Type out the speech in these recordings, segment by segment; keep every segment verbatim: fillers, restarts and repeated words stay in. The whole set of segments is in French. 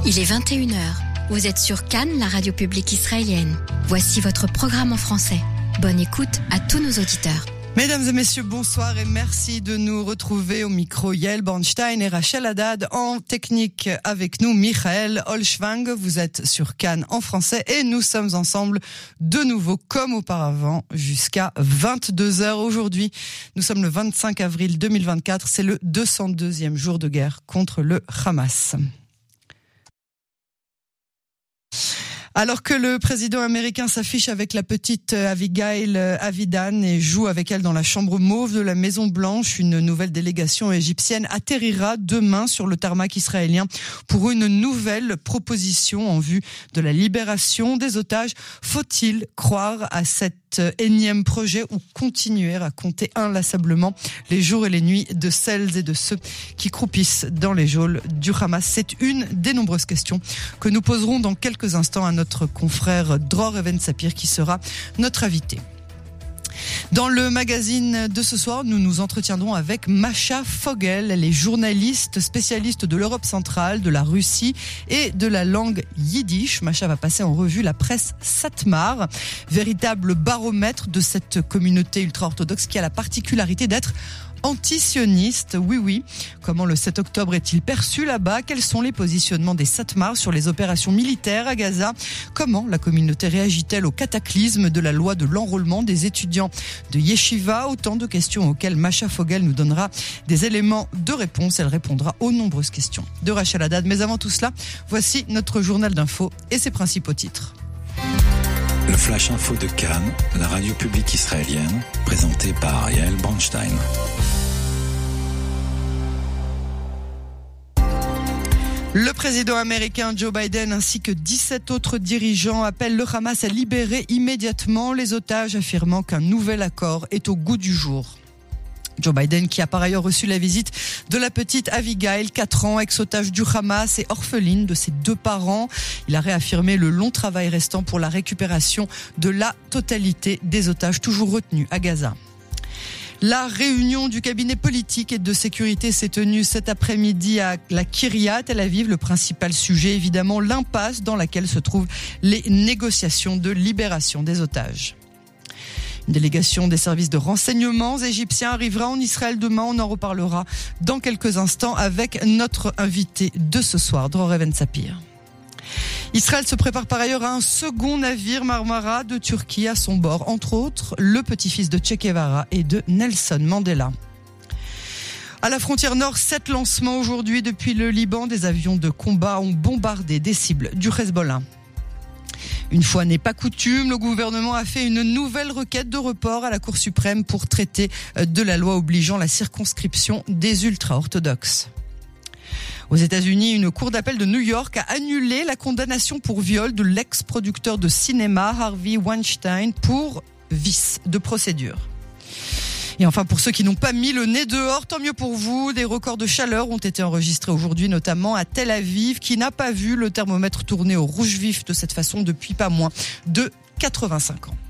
Il est vingt et une heures. Vous êtes sur Cannes, la radio publique israélienne. Voici votre programme en français. Bonne écoute à tous nos auditeurs. Mesdames et messieurs, bonsoir et merci de nous retrouver au micro. Yael Bornstein et Rachel Haddad en technique avec nous. Michael Holschwang, vous êtes sur Cannes en français et nous sommes ensemble de nouveau comme auparavant jusqu'à vingt-deux heures aujourd'hui. Nous sommes le vingt-cinq avril deux mille vingt-quatre, c'est le deux cent deuxième jour de guerre contre le Hamas. Alors que le président américain s'affiche avec la petite Abigail Avidan et joue avec elle dans la chambre mauve de la Maison Blanche, une nouvelle délégation égyptienne atterrira demain sur le tarmac israélien pour une nouvelle proposition en vue de la libération des otages. Faut-il croire à cet énième projet ou continuer à compter inlassablement les jours et les nuits de celles et de ceux qui croupissent dans les geôles du Hamas? C'est une des nombreuses questions que nous poserons dans quelques instants à notre confrère Dror Even-Sapir qui sera notre invité. Dans le magazine de ce soir, nous nous entretiendrons avec Masha Fogel. Elle est journaliste spécialiste de l'Europe centrale, de la Russie et de la langue yiddish. Masha va passer en revue la presse Satmar, véritable baromètre de cette communauté ultra-orthodoxe qui a la particularité d'être antisioniste. Oui, oui. Comment le sept octobre est-il perçu là-bas? Quels sont les positionnements des Satmar sur les opérations militaires à Gaza? Comment la communauté réagit-elle au cataclysme de la loi de l'enrôlement des étudiants de Yeshiva? Autant de questions auxquelles Masha Fogel nous donnera des éléments de réponse. Elle répondra aux nombreuses questions de Rachel Haddad. Mais avant tout cela, voici notre journal d'infos et ses principaux titres. Le Flash Info de Cannes, la radio publique israélienne, présenté par Yael Bornstein. Le président américain Joe Biden ainsi que dix-sept autres dirigeants appellent le Hamas à libérer immédiatement les otages, affirmant qu'un nouvel accord est au goût du jour. Joe Biden qui a par ailleurs reçu la visite de la petite Abigail, quatre ans, ex-otage du Hamas et orpheline de ses deux parents. Il a réaffirmé le long travail restant pour la récupération de la totalité des otages toujours retenus à Gaza. La réunion du cabinet politique et de sécurité s'est tenue cet après-midi à la Kiryat Tel Aviv. Le principal sujet, évidemment, l'impasse dans laquelle se trouvent les négociations de libération des otages. Une délégation des services de renseignement égyptiens arrivera en Israël demain. On en reparlera dans quelques instants avec notre invité de ce soir, Dror Even-Sapir. Israël se prépare par ailleurs à un second navire Marmara de Turquie à son bord, entre autres le petit-fils de Che Guevara et de Nelson Mandela. À la frontière nord, sept lancements aujourd'hui depuis le Liban. Des avions de combat ont bombardé des cibles du Hezbollah. Une fois n'est pas coutume, le gouvernement a fait une nouvelle requête de report à la Cour suprême pour traiter de la loi obligeant la circonscription des ultra-orthodoxes. Aux États-Unis, une cour d'appel de New York a annulé la condamnation pour viol de l'ex-producteur de cinéma Harvey Weinstein pour vice de procédure. Et enfin, pour ceux qui n'ont pas mis le nez dehors, tant mieux pour vous. Des records de chaleur ont été enregistrés aujourd'hui, notamment à Tel Aviv, qui n'a pas vu le thermomètre tourner au rouge vif de cette façon depuis pas moins de quatre-vingt-cinq ans.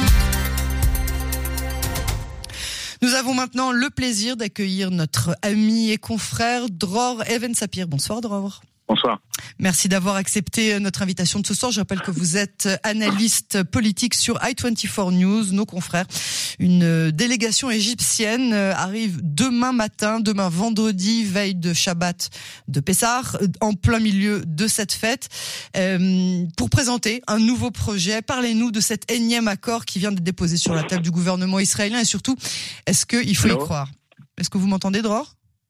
Nous avons maintenant le plaisir d'accueillir notre ami et confrère Dror Even-Sapir. Bonsoir Dror. Bonsoir. Merci d'avoir accepté notre invitation de ce soir. Je rappelle que vous êtes analyste politique sur i vingt-quatre News, nos confrères. Une délégation égyptienne arrive demain matin, demain vendredi, veille de Shabbat de Pessah, en plein milieu de cette fête, euh, pour présenter un nouveau projet. Parlez-nous de cet énième accord qui vient d'être déposé sur la table du gouvernement israélien et surtout, est-ce qu'il faut Hello. y croire? Est-ce que vous m'entendez, Dror?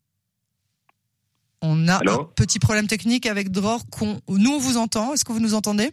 On a Hello. un petit problème technique avec Dror. Qu'on... Nous, on vous entend. Est-ce que vous nous entendez?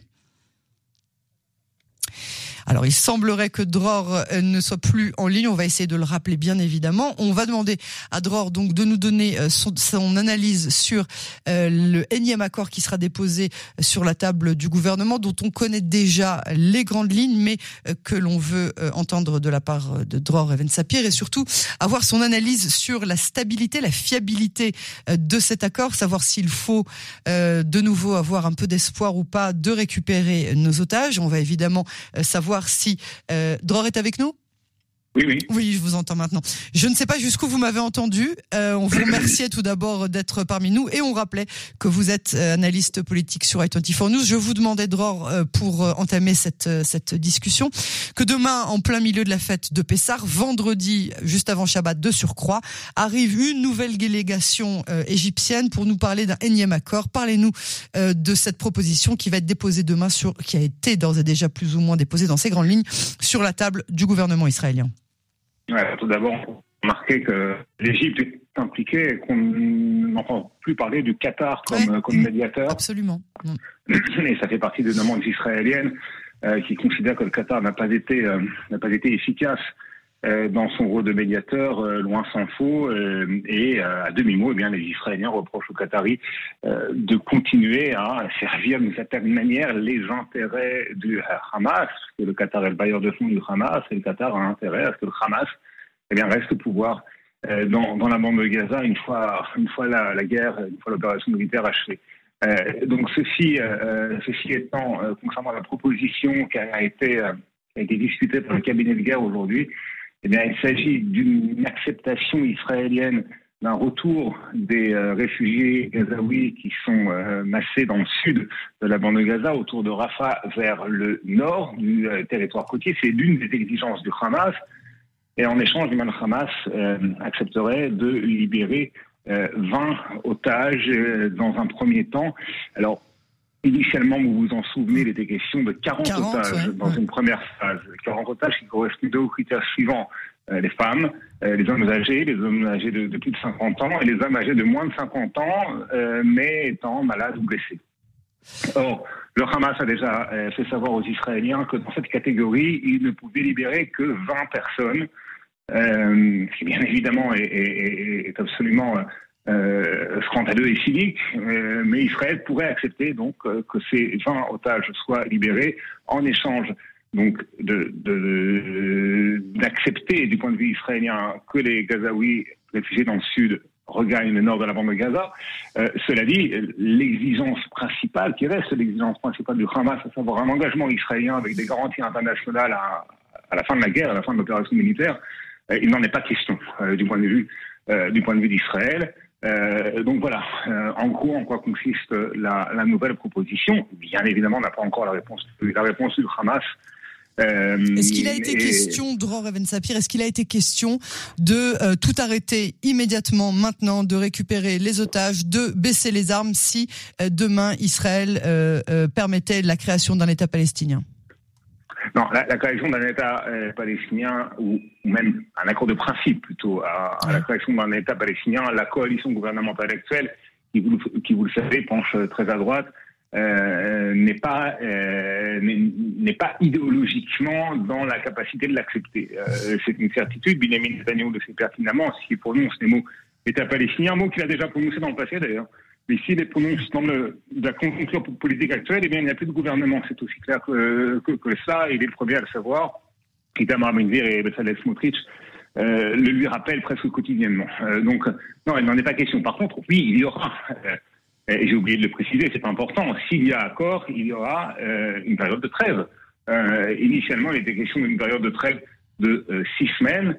Alors, il semblerait que Dror ne soit plus en ligne. On va essayer de le rappeler, bien évidemment. On va demander à Dror donc de nous donner son, son analyse sur euh, le énième accord qui sera déposé sur la table du gouvernement, dont on connaît déjà les grandes lignes, mais euh, que l'on veut euh, entendre de la part de Dror Even-Sapir et surtout avoir son analyse sur la stabilité, la fiabilité euh, de cet accord, savoir s'il faut euh, de nouveau avoir un peu d'espoir ou pas de récupérer nos otages. On va évidemment euh, savoir si euh, Dror est avec nous. Oui, oui. Oui, je vous entends maintenant. Je ne sais pas jusqu'où vous m'avez entendu. Euh, on vous remerciait tout d'abord d'être parmi nous et on rappelait que vous êtes analyste politique sur i vingt-quatre News. Je vous demandais, Dror, pour entamer cette, cette discussion, que demain, en plein milieu de la fête de Pessah, vendredi, juste avant Shabbat de surcroît, arrive une nouvelle délégation euh, égyptienne pour nous parler d'un énième accord. Parlez-nous euh, de cette proposition qui va être déposée demain, sur, qui a été d'ores et déjà plus ou moins déposée dans ses grandes lignes sur la table du gouvernement israélien. Ouais, tout d'abord, remarquer que l'Égypte est impliquée et qu'on n'entend plus parler du Qatar comme, ouais, comme médiateur. Absolument. Et ça fait partie des demandes israéliennes euh, qui considèrent que le Qatar n'a pas été, euh, n'a pas été efficace euh, dans son rôle de médiateur, euh, loin s'en faut. Euh, et euh, à demi-mot, eh bien, les Israéliens reprochent aux Qataris euh, de continuer à servir d'une certaine manière les intérêts du Hamas, parce que le Qatar est le bailleur de fonds du Hamas, et le Qatar a intérêt à ce que le Hamas eh bien, reste au pouvoir euh, dans, dans la bande de Gaza une fois, une fois la, la guerre, une fois l'opération militaire achevée. Euh, donc ceci, euh, ceci étant, euh, concernant la proposition qui a été, euh, qui a été discutée par le cabinet de guerre aujourd'hui, eh bien, il s'agit d'une acceptation israélienne d'un retour des euh, réfugiés gazaouis qui sont euh, massés dans le sud de la bande de Gaza, autour de Rafah, vers le nord du euh, territoire côtier. C'est l'une des exigences du Hamas. Et en échange, le Hamas euh, accepterait de libérer euh, vingt otages euh, dans un premier temps. Alors, initialement, vous vous en souvenez, il était question de quarante, quarante otages ouais, dans ouais. une première phase. quarante otages qui correspondaient aux critères suivants. Euh, les femmes, euh, les hommes âgés, les hommes âgés de, de plus de cinquante ans et les hommes âgés de moins de cinquante ans, euh, mais étant malades ou blessés. Or, le Hamas a déjà euh, fait savoir aux Israéliens que dans cette catégorie, il ne pouvait libérer que vingt personnes, euh, ce qui bien évidemment est, est, est absolument euh, scandaleux et cynique, euh, mais Israël pourrait accepter donc euh, que ces vingt otages soient libérés en échange donc de, de, d'accepter du point de vue israélien que les Gazaouis réfugiés dans le sud regagnent le nord de la bande de Gaza. Euh, cela dit, l'exigence principale, qui reste l'exigence principale du Hamas, à savoir un engagement israélien avec des garanties internationales à, à la fin de la guerre, à la fin de l'opération militaire, euh, il n'en est pas question euh, du point de vue euh, du point de vue d'Israël. Euh, donc voilà, euh, en gros, en quoi consiste la, la nouvelle proposition. Bien évidemment, on n'a pas encore la réponse, la réponse du Hamas. Euh, est-ce qu'il a été et... question, Dror Even-Sapir, est-ce qu'il a été question de euh, tout arrêter immédiatement maintenant, de récupérer les otages, de baisser les armes si euh, demain Israël euh, euh, permettait la création d'un État palestinien? Non, la, la création d'un État euh, palestinien, ou, ou même un accord de principe plutôt, à, à la création d'un État palestinien, la coalition gouvernementale actuelle, qui vous, qui vous le savez, penche très à droite, Euh, n'est pas euh, n'est, n'est pas idéologiquement dans la capacité de l'accepter. Euh, c'est une certitude. Benjamin Netanyahu le sait pertinemment. S'il prononce les mots État palestinien, un mot qu'il a déjà prononcé dans le passé d'ailleurs, mais s'il les prononce dans le, la conjoncture politique actuelle, eh bien il n'y a plus de gouvernement. C'est aussi clair que, que, que ça. Il est le premier à le savoir. Itamar Ben-Gvir et Bezalel Smotrich euh, le lui rappellent presque quotidiennement. Euh, donc non, il n'en est pas question. Par contre, oui, il y aura. Euh, Et j'ai oublié de le préciser, c'est important. S'il y a accord, il y aura euh, une période de trêve. Euh, initialement, il était question d'une période de trêve de euh, six semaines,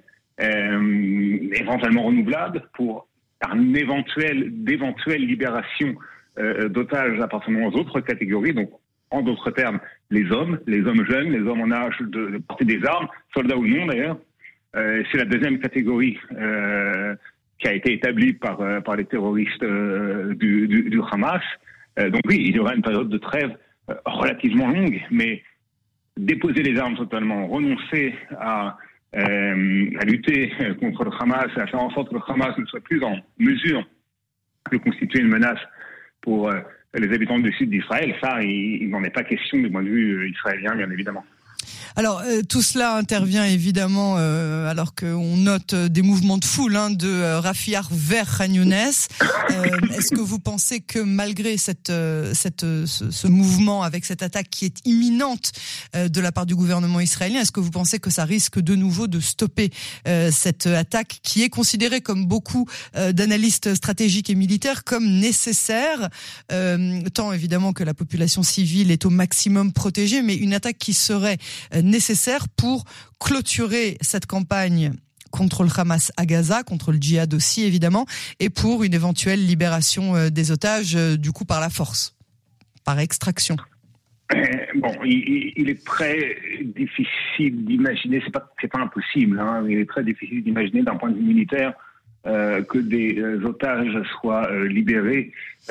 euh, éventuellement renouvelable, pour une éventuelle, d'éventuelle libération euh, d'otages appartenant aux autres catégories. Donc, en d'autres termes, les hommes, les hommes jeunes, les hommes en âge de, de porter des armes, soldats ou non d'ailleurs. Euh, c'est la deuxième catégorie. Euh, qui a été établi par, euh, par les terroristes euh, du, du, du Hamas. Euh, donc oui, il y aura une période de trêve euh, relativement longue, mais déposer les armes totalement, renoncer à, euh, à lutter contre le Hamas, à faire en sorte que le Hamas ne soit plus en mesure de constituer une menace pour euh, les habitants du sud d'Israël, ça, il, il n'en est pas question du point de vue israélien, bien évidemment. Alors euh, tout cela intervient évidemment euh, alors qu'on note euh, des mouvements de foule hein, de euh, Rafiah vers Khan Younes. Euh, est-ce que vous pensez que malgré cette, euh, cette, euh, ce, ce mouvement avec cette attaque qui est imminente euh, de la part du gouvernement israélien, est-ce que vous pensez que ça risque de nouveau de stopper euh, cette attaque qui est considérée comme beaucoup euh, d'analystes stratégiques et militaires comme nécessaire, euh, tant évidemment que la population civile est au maximum protégée, mais une attaque qui serait euh, nécessaires pour clôturer cette campagne contre le Hamas à Gaza, contre le djihad aussi évidemment, et pour une éventuelle libération euh, des otages, euh, du coup par la force, par extraction. Euh, bon, il, il est très difficile d'imaginer, c'est pas, c'est pas impossible, hein, il est très difficile d'imaginer d'un point de vue militaire euh, que des euh, otages soient euh, libérés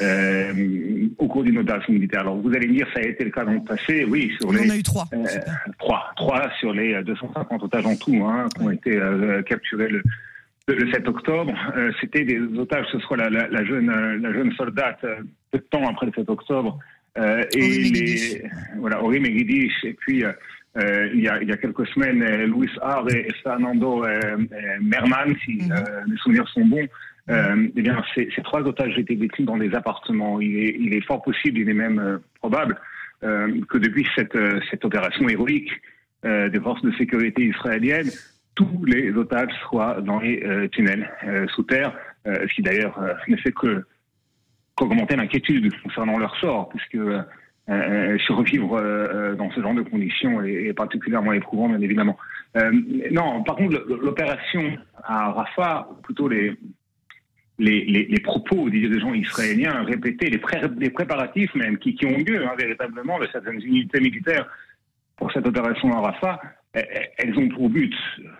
euh, au cours d'une opération militaire. Alors vous allez me dire, ça a été le cas dans le passé, oui, sur On les... en a eu trois. Euh, trois, trois sur les deux cent cinquante otages en tout, hein, qui ont oui. été euh, capturés le, le sept octobre. Euh, c'était des otages, ce soit la, la, la, jeune, la jeune soldate, euh, peu de temps après le sept octobre, Euh, et les, voilà, Ori Megiddish, et puis euh, euh, il, y a, il y a quelques semaines, euh, Luis Ar et, et Fernando euh, euh, Merman, si mm-hmm. euh, les souvenirs sont bons, euh, eh bien, ces, ces trois otages étaient détenus dans des appartements. Il est, il est fort possible, il est même euh, probable, euh, que depuis cette, euh, cette opération héroïque euh, des forces de sécurité israéliennes, tous les otages soient dans les euh, tunnels euh, sous terre, euh, ce qui d'ailleurs euh, ne fait que augmenter l'inquiétude concernant leur sort, puisque euh, survivre euh, dans ce genre de conditions est, est particulièrement éprouvant, bien évidemment. Euh, non, par contre, l'opération à Rafah, ou plutôt les, les, les, les propos des dirigeants israéliens répétés, les, pré, les préparatifs même, qui, qui ont lieu hein, véritablement de certaines unités militaires pour cette opération à Rafah, elles ont pour but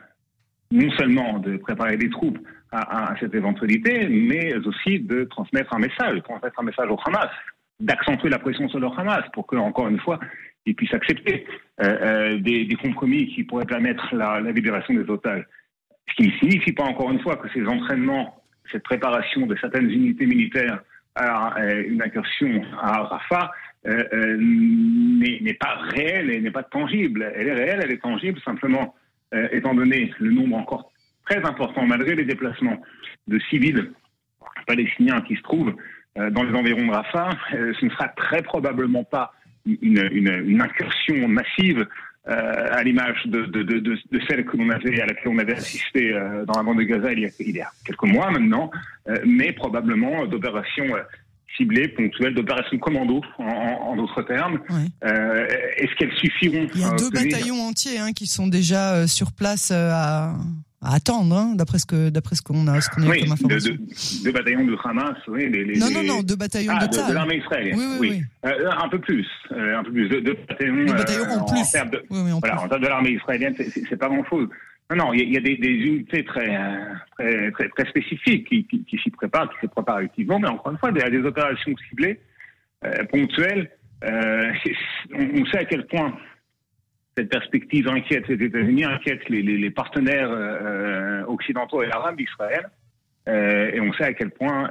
non seulement de préparer des troupes à, à cette éventualité, mais aussi de transmettre un message, de transmettre un message au Hamas, d'accentuer la pression sur le Hamas pour que, encore une fois, ils puissent accepter euh, euh, des, des compromis qui pourraient permettre la, la libération des otages. Ce qui ne signifie pas, encore une fois, que ces entraînements, cette préparation de certaines unités militaires à euh, une incursion à Rafah euh, euh, n'est, n'est pas réelle et n'est pas tangible. Elle est réelle, elle est tangible, simplement, euh, étant donné le nombre encore très important, malgré les déplacements de civils palestiniens qui se trouvent euh, dans les environs de Rafah, euh, ce ne sera très probablement pas une, une, une incursion massive euh, à l'image de, de, de, de, de celle que l'on avait, à laquelle on avait assisté euh, dans la bande de Gaza il y a, il y a quelques mois maintenant, euh, mais probablement d'opérations euh, ciblées, ponctuelles, d'opérations commando, en, en, en d'autres termes. Oui. Euh, est-ce qu'elles suffiront? Il y a deux obtenir... bataillons entiers hein, qui sont déjà euh, sur place euh, à... à attendre, hein, d'après ce que d'après ce qu'on a, ce qu'on a oui, eu comme information. Deux de, de bataillons de Hamas, oui. Les, les, non, non, non, deux bataillons ah, de Tzahal. De, de l'armée israélienne. Oui, oui, oui. oui. Euh, un peu plus, euh, un peu plus. Deux de bataillons. Deux bataillons euh, en plus. En termes de, oui, oui, en voilà, plus. en termes de l'armée israélienne, c'est, c'est, c'est pas grand-chose. Non, non, il y, y a des, des unités très, très, très, très spécifiques qui, qui, qui s'y préparent, qui se préparent activement, mais encore une fois, il y a des opérations ciblées, euh, ponctuelles. Euh, on, on sait à quel point cette perspective inquiète les États-Unis, inquiète les, les, les partenaires euh, occidentaux et arabes d'Israël. Euh, et on sait à quel point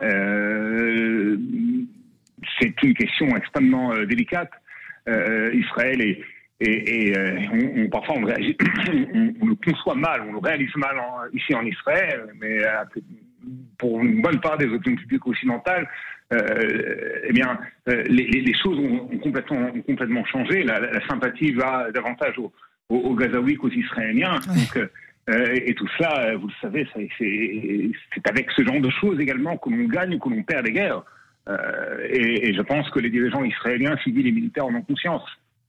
euh, c'est une question extrêmement euh, délicate. Euh, Israël est... Et, et euh, on, on, parfois on, réagit, on, on le conçoit mal, on le réalise mal en, ici en Israël, mais euh, pour une bonne part des opinions publiques occidentales, euh, eh bien, euh, les, les choses ont, ont, complètement, ont complètement changé. La, la sympathie va davantage aux, aux, aux Gazaouis qu'aux Israéliens. Ouais. Donc, euh, et tout cela, vous le savez, c'est, c'est, c'est avec ce genre de choses également que l'on gagne ou que l'on perd des guerres. Euh, et, et je pense que les dirigeants israéliens, civils et militaires en ont conscience.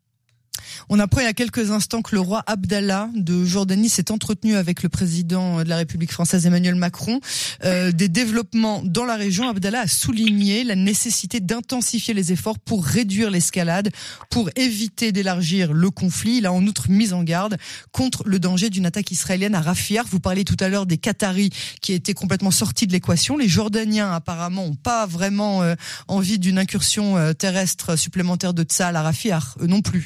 On apprend il y a quelques instants que le roi Abdallah de Jordanie s'est entretenu avec le président de la République française Emmanuel Macron. Euh, des développements dans la région, Abdallah a souligné la nécessité d'intensifier les efforts pour réduire l'escalade, pour éviter d'élargir le conflit. Il a en outre mis en garde contre le danger d'une attaque israélienne à Rafah. Vous parliez tout à l'heure des Qataris qui étaient complètement sortis de l'équation. Les Jordaniens apparemment n'ont pas vraiment euh, envie d'une incursion euh, terrestre supplémentaire de Tzahal à Rafah, eux non plus.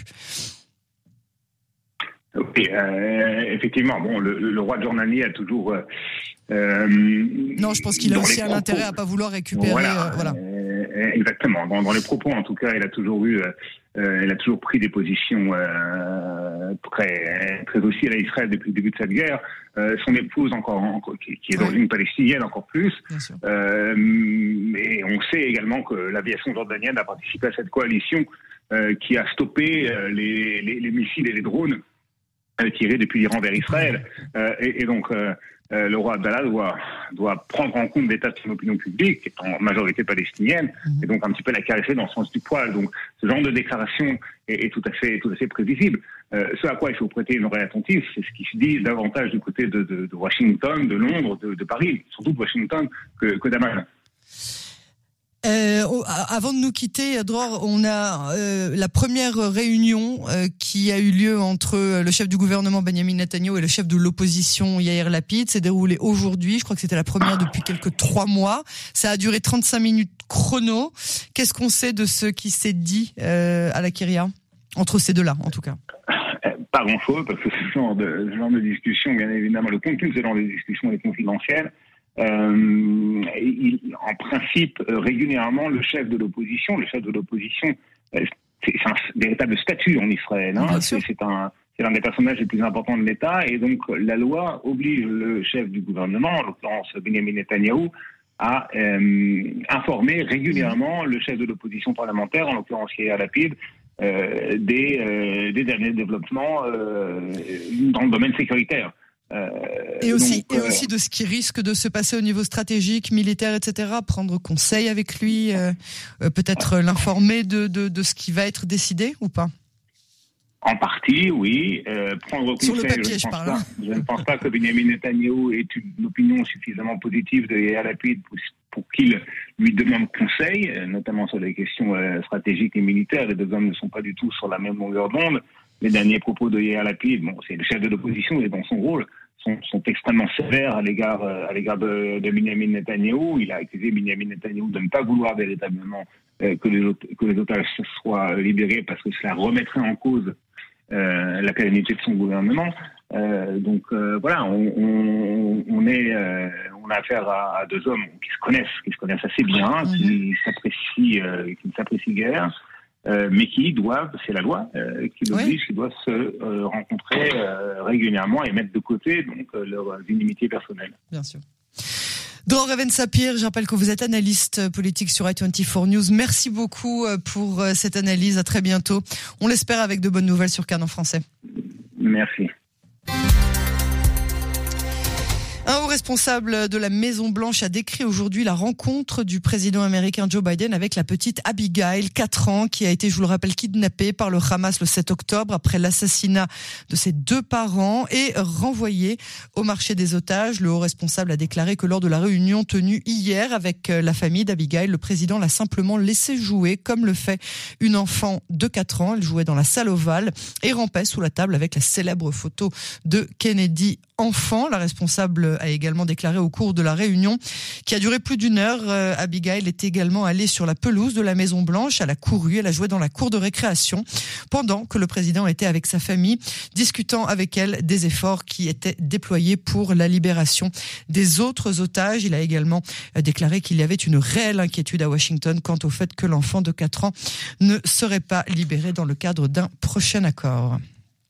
Oui, euh, effectivement. Bon, le, le roi de Jordanie a toujours. Euh, non, je pense qu'il a aussi un propos, intérêt à pas vouloir récupérer. Voilà, euh, voilà. Euh, exactement. Dans, dans les propos, en tout cas, il a toujours eu, euh, il a toujours pris des positions euh, très, très hostiles à Israël depuis le début de cette guerre. Euh, son épouse, encore, encore qui, qui est d'origine oui. palestinienne, encore plus. Euh, et on sait également que l'aviation jordanienne a participé à cette coalition euh, qui a stoppé euh, les, les, les missiles et les drones euh, tirés depuis l'Iran vers Israël. Euh, et, et donc, euh, euh, le roi Abdallah doit, doit prendre en compte l'état de son opinion publique, qui est en majorité palestinienne, mmh. et donc un petit peu la caresser dans le sens du poil. Donc, ce genre de déclaration est, est tout à fait, tout à fait prévisible. Euh, ce à quoi il faut prêter une oreille attentive, c'est ce qui se dit davantage du côté de, de, de Washington, de Londres, de, de Paris, surtout de Washington, que, que d'Amman. Euh, avant de nous quitter, Dror, on a euh, la première réunion euh, qui a eu lieu entre le chef du gouvernement Benjamin Netanyahu et le chef de l'opposition Yair Lapid. C'est déroulé aujourd'hui. Je crois que c'était la première depuis quelques trois mois. Ça a duré trente-cinq minutes chrono. Qu'est-ce qu'on sait de ce qui s'est dit euh, à la Kyria entre ces deux-là, en tout cas? Pas grand-chose, parce que ce genre de, ce genre de discussion, bien évidemment, le contenu de ce genre de discussion est confidentiel. Euh, il, en principe, euh, régulièrement, le chef de l'opposition, le chef de l'opposition, euh, c'est, c'est un véritable statut en Israël. Hein, c'est, c'est, un, c'est l'un des personnages les plus importants de l'État, et donc la loi oblige le chef du gouvernement, en l'occurrence Benjamin Netanyahou, à euh, informer régulièrement le chef de l'opposition parlementaire, en l'occurrence Yair Lapid, euh, des, euh, des derniers développements euh, dans le domaine sécuritaire. Euh, et aussi, donc, et aussi de ce qui risque de se passer au niveau stratégique, militaire, et cetera. Prendre conseil avec lui, euh, euh, peut-être euh, l'informer de, de, de ce qui va être décidé ou pas? En partie, oui. Euh, prendre conseil, Sur le papier, je, je, je, pense parle. pas, je ne pense pas que Benjamin Netanyahou ait une opinion suffisamment positive de Yair Lapid pour, pour qu'il lui demande conseil, notamment sur les questions euh, stratégiques et militaires. Les deux hommes ne sont pas du tout sur la même longueur d'onde. Les derniers propos de Yair Lapid, bon, c'est le chef de l'opposition et dans son rôle, sont, sont extrêmement sévères à l'égard, à l'égard de, de Benjamin Netanyahou. Il a accusé Benjamin Netanyahou de ne pas vouloir véritablement euh, que, les, que les otages soient libérés parce que cela remettrait en cause euh, la pérennité de son gouvernement. Euh, donc euh, voilà, on, on, on est, euh, on a affaire à, à deux hommes qui se connaissent, qui se connaissent assez bien, mm-hmm. qui s'apprécient, euh, qui ne s'apprécient guère. Euh, mais qui doivent, c'est la loi, euh, qui l'oblige, oui. qui doivent se euh, rencontrer euh, régulièrement et mettre de côté donc euh, leurs inimitiés personnelles. Bien sûr. Dror Even-Sapir, je rappelle que vous êtes analyste politique sur i vingt-quatre News. Merci beaucoup pour cette analyse. À très bientôt. On l'espère avec de bonnes nouvelles sur Cannes en français. Merci. Un haut responsable de la Maison-Blanche a décrit aujourd'hui la rencontre du président américain Joe Biden avec la petite Abigail, quatre ans, qui a été, je vous le rappelle, kidnappée par le Hamas le sept octobre après l'assassinat de ses deux parents et renvoyée au marché des otages. Le haut responsable a déclaré que lors de la réunion tenue hier avec la famille d'Abigail, le président l'a simplement laissé jouer comme le fait une enfant de quatre ans. Elle jouait dans la salle ovale et rampait sous la table avec la célèbre photo de Kennedy enfant. La responsable a également déclaré au cours de la réunion qui a duré plus d'une heure. Euh, Abigail est également allée sur la pelouse de la Maison Blanche. Elle a couru, elle a joué dans la cour de récréation pendant que le président était avec sa famille, discutant avec elle des efforts qui étaient déployés pour la libération des autres otages. Il a également déclaré qu'il y avait une réelle inquiétude à Washington quant au fait que l'enfant de quatre ans ne serait pas libéré dans le cadre d'un prochain accord.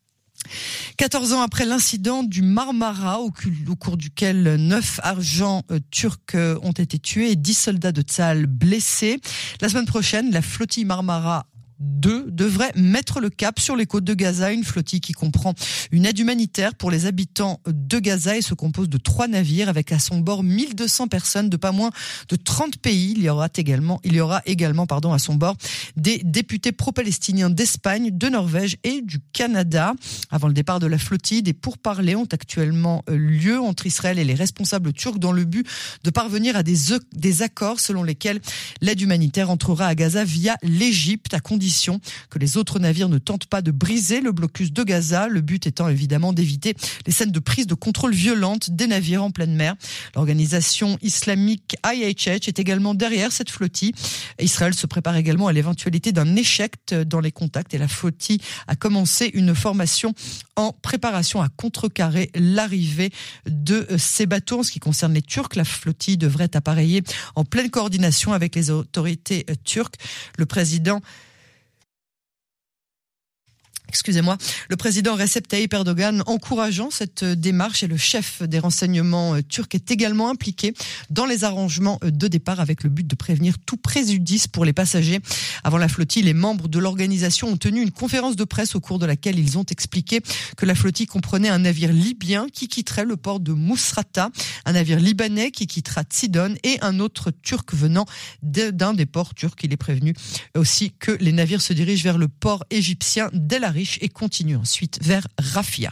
quatorze ans après l'incident du Marmara, au, au cours duquel neuf agents euh, turcs euh, ont été tués et dix soldats de Tsahal blessés, la semaine prochaine, la flottille Marmara deux devrait mettre le cap sur les côtes de Gaza, une flottille qui comprend une aide humanitaire pour les habitants de Gaza et se compose de trois navires avec à son bord mille deux cents personnes de pas moins de trente pays. Il y aura également, il y aura également, pardon, à son bord des députés pro-palestiniens d'Espagne, de Norvège et du Canada. Avant le départ de la flottille, des pourparlers ont actuellement lieu entre Israël et les responsables turcs dans le but de parvenir à des, des accords selon lesquels l'aide humanitaire entrera à Gaza via l'Égypte à condition que les autres navires ne tentent pas de briser le blocus de Gaza, le but étant évidemment d'éviter les scènes de prise de contrôle violente des navires en pleine mer. L'organisation islamique I H H est également derrière cette flottille. Israël se prépare également à l'éventualité d'un échec dans les contacts et la flottille a commencé une formation en préparation à contrecarrer l'arrivée de ces bateaux. En ce qui concerne les Turcs, la flottille devrait appareiller en pleine coordination avec les autorités turques. Le président Excusez-moi, le président Recep Tayyip Erdogan encourageant cette démarche et le chef des renseignements turcs est également impliqué dans les arrangements de départ avec le but de prévenir tout préjudice pour les passagers. Avant la flottille, les membres de l'organisation ont tenu une conférence de presse au cours de laquelle ils ont expliqué que la flottille comprenait un navire libyen qui quitterait le port de Mousrata, un navire libanais qui quittera Sidon et un autre turc venant d'un des ports turcs. Il est prévenu aussi que les navires se dirigent vers le port égyptien d'El Arish et continue ensuite vers Rafia.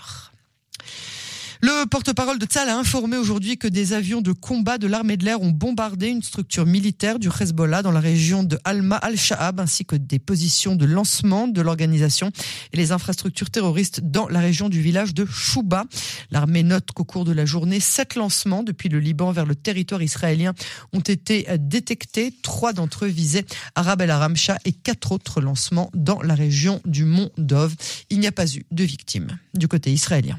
Le porte-parole de Tzahal a informé aujourd'hui que des avions de combat de l'armée de l'air ont bombardé une structure militaire du Hezbollah dans la région de Alma al-Sha'ab ainsi que des positions de lancement de l'organisation et les infrastructures terroristes dans la région du village de Chouba. L'armée note qu'au cours de la journée, sept lancements depuis le Liban vers le territoire israélien ont été détectés. Trois d'entre eux visaient Arab el-Aramcha et quatre autres lancements dans la région du Mont Dov. Il n'y a pas eu de victimes du côté israélien.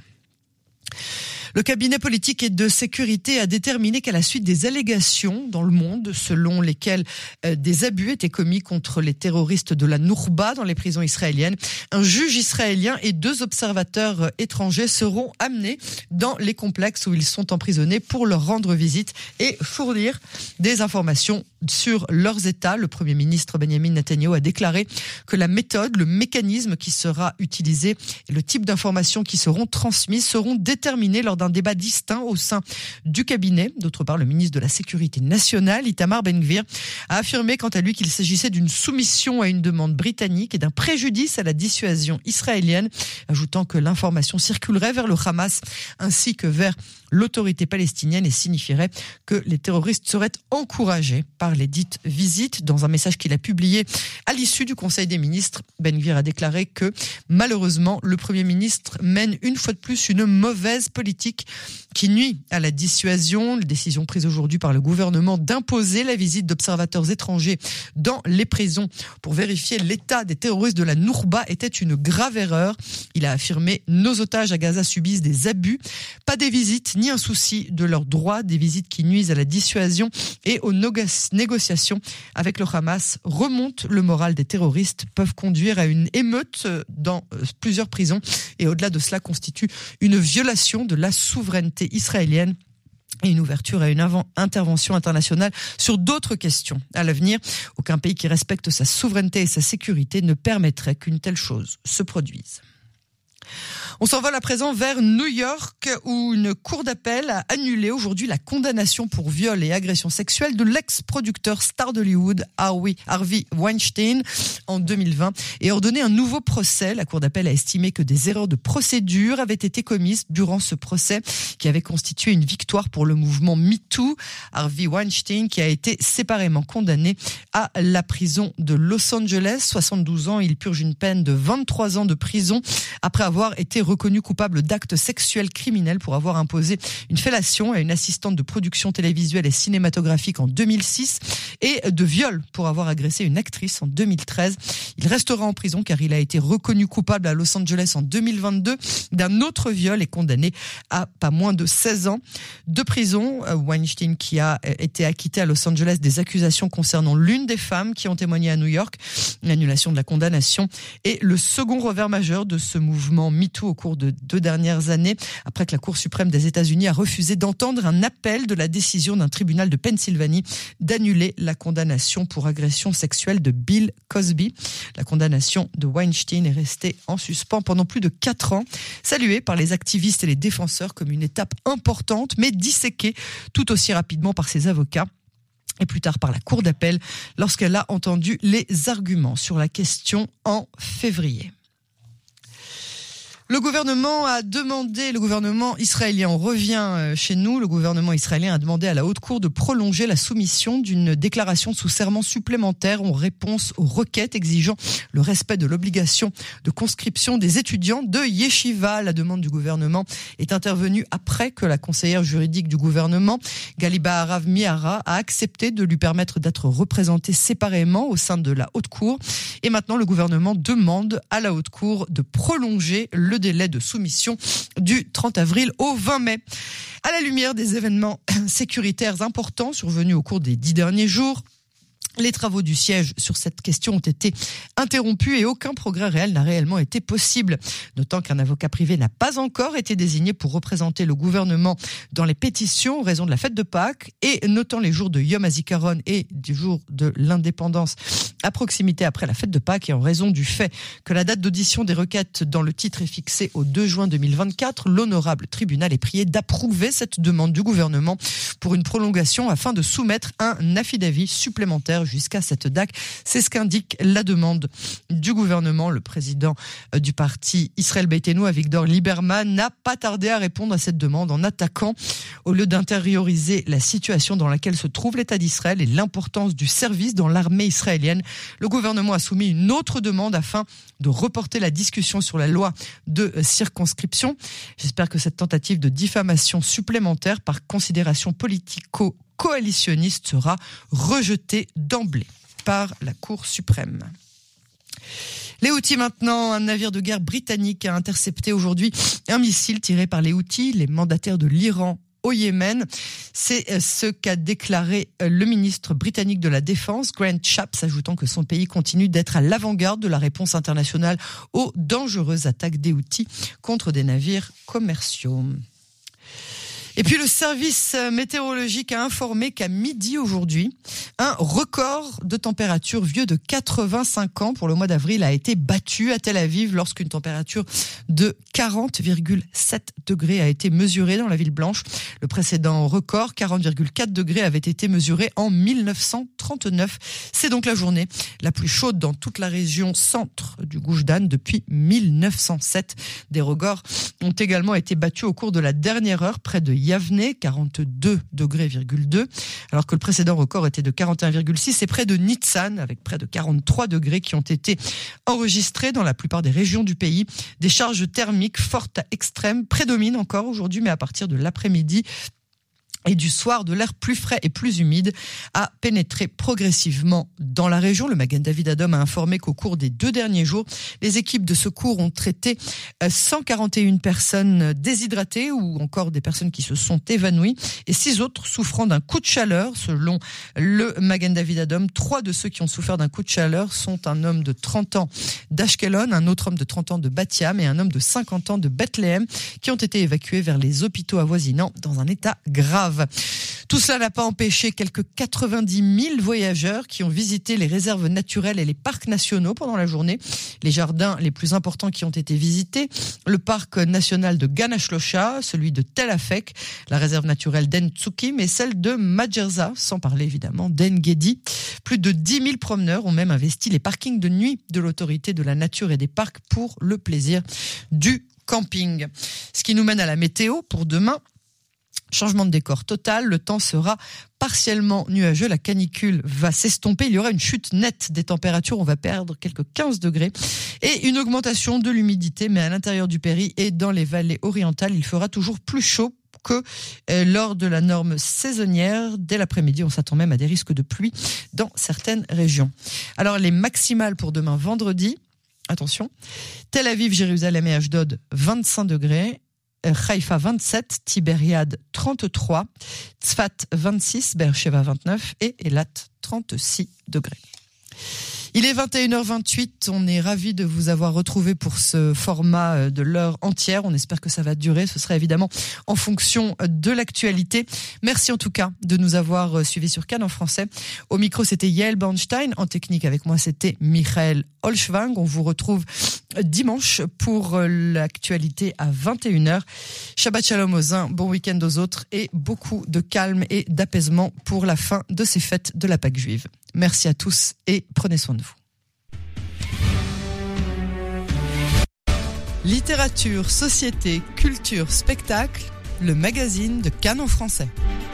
Le cabinet politique et de sécurité a déterminé qu'à la suite des allégations dans le monde selon lesquelles euh, des abus étaient commis contre les terroristes de la Nourba dans les prisons israéliennes, un juge israélien et deux observateurs euh, étrangers seront amenés dans les complexes où ils sont emprisonnés pour leur rendre visite et fournir des informations sur leurs états. Le Premier ministre Benjamin Netanyahu a déclaré que la méthode, le mécanisme qui sera utilisé et le type d'informations qui seront transmises seront déterminés lors d'un débat distinct au sein du cabinet. D'autre part, le ministre de la Sécurité nationale, Itamar Ben-Gvir, a affirmé quant à lui qu'il s'agissait d'une soumission à une demande britannique et d'un préjudice à la dissuasion israélienne, ajoutant que l'information circulerait vers le Hamas ainsi que vers l'autorité palestinienne et signifierait que les terroristes seraient encouragés par les dites visites. Dans un message qu'il a publié à l'issue du Conseil des ministres, Ben-Gvir a déclaré que malheureusement, le Premier ministre mène une fois de plus une mauvaise politique qui nuit à la dissuasion. La décision prise aujourd'hui par le gouvernement d'imposer la visite d'observateurs étrangers dans les prisons pour vérifier l'état des terroristes de la Nourba était une grave erreur. Il a affirmé « Nos otages à Gaza subissent des abus, pas des visites ni un souci de leurs droits, des visites qui nuisent à la dissuasion et aux négociations avec le Hamas remontent le moral des terroristes, peuvent conduire à une émeute dans plusieurs prisons et au-delà de cela constitue une violation de la souveraineté israélienne et une ouverture à une intervention internationale sur d'autres questions. À l'avenir, aucun pays qui respecte sa souveraineté et sa sécurité ne permettrait qu'une telle chose se produise. On s'envole à présent vers New York où une cour d'appel a annulé aujourd'hui la condamnation pour viol et agression sexuelle de l'ex-producteur star d'Hollywood Harvey Weinstein en deux mille vingt et ordonné un nouveau procès. La cour d'appel a estimé que des erreurs de procédure avaient été commises durant ce procès qui avait constitué une victoire pour le mouvement MeToo. Harvey Weinstein qui a été séparément condamné à la prison de Los Angeles. soixante-douze ans, il purge une peine de vingt-trois ans de prison après avoir été reconnu coupable d'actes sexuels criminels pour avoir imposé une fellation à une assistante de production télévisuelle et cinématographique en deux mille six et de viol pour avoir agressé une actrice en deux mille treize. Il restera en prison car il a été reconnu coupable à Los Angeles en deux mille vingt-deux d'un autre viol et condamné à pas moins de seize ans de prison. Weinstein qui a été acquitté à Los Angeles des accusations concernant l'une des femmes qui ont témoigné à New York. L'annulation de la condamnation est le second revers majeur de ce mouvement MeToo au cours de deux dernières années, après que la Cour suprême des États-Unis a refusé d'entendre un appel de la décision d'un tribunal de Pennsylvanie d'annuler la condamnation pour agression sexuelle de Bill Cosby. La condamnation de Weinstein est restée en suspens pendant plus de quatre ans, saluée par les activistes et les défenseurs comme une étape importante, mais disséquée tout aussi rapidement par ses avocats. Et plus tard par la Cour d'appel, lorsqu'elle a entendu les arguments sur la question en février. Le gouvernement a demandé, le gouvernement israélien, on revient chez nous, le gouvernement israélien a demandé à la Haute Cour de prolonger la soumission d'une déclaration sous serment supplémentaire en réponse aux requêtes exigeant le respect de l'obligation de conscription des étudiants de Yeshiva. La demande du gouvernement est intervenue après que la conseillère juridique du gouvernement, Gali Baharav Miara, a accepté de lui permettre d'être représentée séparément au sein de la Haute Cour. Et maintenant, le gouvernement demande à la Haute Cour de prolonger le délai de soumission du trente avril au vingt mai. À la lumière des événements sécuritaires importants survenus au cours des dix derniers jours, Les travaux du siège sur cette question ont été interrompus et aucun progrès réel n'a réellement été possible. Notant qu'un avocat privé n'a pas encore été désigné pour représenter le gouvernement dans les pétitions en raison de la fête de Pâques et notant les jours de Yom HaZikaron et du jour de l'indépendance à proximité après la fête de Pâques et en raison du fait que la date d'audition des requêtes dans le titre est fixée au deux juin deux mille vingt-quatre, l'honorable tribunal est prié d'approuver cette demande du gouvernement pour une prolongation afin de soumettre un affidavit supplémentaire jusqu'à cette date. C'est ce qu'indique la demande du gouvernement. Le président du parti Israël Beitenu, Avigdor Lieberman, n'a pas tardé à répondre à cette demande en attaquant, au lieu d'intérioriser la situation dans laquelle se trouve l'État d'Israël et l'importance du service dans l'armée israélienne, le gouvernement a soumis une autre demande afin de reporter la discussion sur la loi de circonscription. J'espère que cette tentative de diffamation supplémentaire par considération politico coalitionniste sera rejeté d'emblée par la Cour suprême. Les Houthis maintenant, un navire de guerre britannique a intercepté aujourd'hui un missile tiré par les Houthis, les mandataires de l'Iran au Yémen. C'est ce qu'a déclaré le ministre britannique de la Défense, Grant Shapps, ajoutant que son pays continue d'être à l'avant-garde de la réponse internationale aux dangereuses attaques des Houthis contre des navires commerciaux. Et puis le service météorologique a informé qu'à midi aujourd'hui, un record de température vieux de quatre-vingt-cinq ans pour le mois d'avril a été battu à Tel Aviv lorsqu'une température de quarante virgule sept degrés a été mesurée dans la ville blanche. Le précédent record, quarante virgule quatre degrés, avait été mesuré en mille neuf cent trente-neuf. C'est donc la journée la plus chaude dans toute la région centre du Goujdan depuis mille neuf cent sept. Des records ont également été battus au cours de la dernière heure près de Yavne, quarante-deux degrés virgule deux, alors que le précédent record était de quarante et un virgule six, et près de Nitsan, avec près de quarante-trois degrés qui ont été enregistrés dans la plupart des régions du pays. Des charges thermiques fortes à extrêmes prédominent encore aujourd'hui, mais à partir de l'après-midi et du soir, de l'air plus frais et plus humide a pénétré progressivement dans la région. Le Magen David Adom a informé qu'au cours des deux derniers jours, les équipes de secours ont traité cent quarante et une personnes déshydratées ou encore des personnes qui se sont évanouies et six autres souffrant d'un coup de chaleur. Selon le Magen David Adom, trois de ceux qui ont souffert d'un coup de chaleur sont un homme de trente ans d'Ashkelon, un autre homme de trente ans de Bat Yam et un homme de cinquante ans de Bethléem qui ont été évacués vers les hôpitaux avoisinants dans un état grave. Tout cela n'a pas empêché quelques quatre-vingt-dix mille voyageurs qui ont visité les réserves naturelles et les parcs nationaux pendant la journée. Les jardins les plus importants qui ont été visités, le parc national de Gan HaShlosha, celui de Tel Afek, la réserve naturelle d'En Tzukim et celle de Majerza, sans parler évidemment d'En Gedi. Plus de dix mille promeneurs ont même investi les parkings de nuit de l'autorité de la nature et des parcs pour le plaisir du camping. Ce qui nous mène à la météo pour demain. Changement de décor total, le temps sera partiellement nuageux, la canicule va s'estomper, il y aura une chute nette des températures, on va perdre quelques quinze degrés et une augmentation de l'humidité, mais à l'intérieur du Péri et dans les vallées orientales, il fera toujours plus chaud que lors de la norme saisonnière. Dès l'après-midi, on s'attend même à des risques de pluie dans certaines régions. Alors les maximales pour demain vendredi, attention, Tel Aviv, Jérusalem et Ashdod, vingt-cinq degrés, Haïfa vingt-sept, Tibériade trente-trois, Tzfat vingt-six, Beersheva vingt-neuf et Eilat trente-six degrés. Il est vingt et une heures vingt-huit, on est ravis de vous avoir retrouvé pour ce format de l'heure entière. On espère que ça va durer, ce sera évidemment en fonction de l'actualité. Merci en tout cas de nous avoir suivis sur Cannes en français. Au micro, c'était Yael Bornstein. En technique, avec moi, c'était Michael Holschwang. On vous retrouve dimanche pour l'actualité à vingt et une heures. Shabbat Shalom aux uns, bon week-end aux autres et beaucoup de calme et d'apaisement pour la fin de ces fêtes de la Pâque juive. Merci à tous et prenez soin de vous. Littérature, société, culture, spectacle, le magazine de Cannes en français.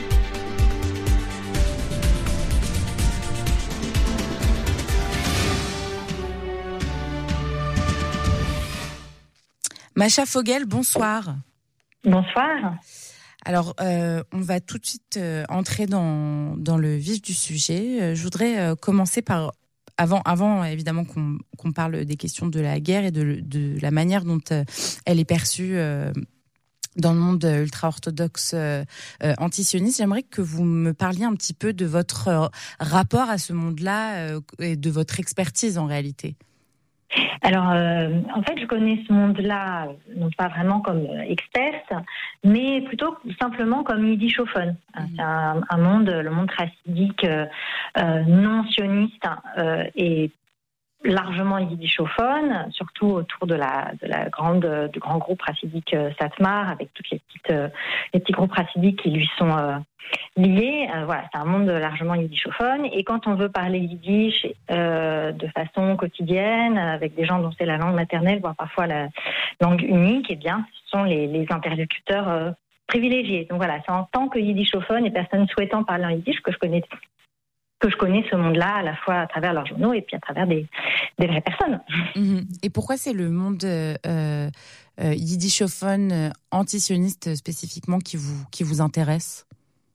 Macha Fogel, bonsoir. Bonsoir. Alors, euh, on va tout de suite euh, entrer dans, dans le vif du sujet. Euh, je voudrais euh, commencer par, avant, avant évidemment qu'on, qu'on parle des questions de la guerre et de, de la manière dont euh, elle est perçue euh, dans le monde ultra-orthodoxe euh, euh, antisioniste. J'aimerais que vous me parliez un petit peu de votre euh, rapport à ce monde-là euh, et de votre expertise en réalité. Alors, euh, en fait, je connais ce monde-là, non pas vraiment comme experte, mais plutôt simplement comme yiddishophone. Mmh. C'est un, un monde, le monde chassidique euh, euh, non sioniste euh, et largement yiddishophone, surtout autour de la de la grande du grand groupe chassidique euh, Satmar, avec toutes les petites euh, les petits groupes chassidiques qui lui sont euh, liés. Euh, voilà, c'est un monde largement yiddishophone. Et quand on veut parler yiddish euh, de façon quotidienne, avec des gens dont c'est la langue maternelle, voire parfois la langue unique, eh bien, ce sont les, les interlocuteurs euh, privilégiés. Donc voilà, c'est en tant que yiddishophone et personne souhaitant parler en yiddish que je connais que je connais ce monde-là, à la fois à travers leurs journaux et puis à travers des, des vraies personnes. Et pourquoi c'est le monde euh, euh, yiddishophone euh, antisioniste spécifiquement qui vous, qui vous intéresse ?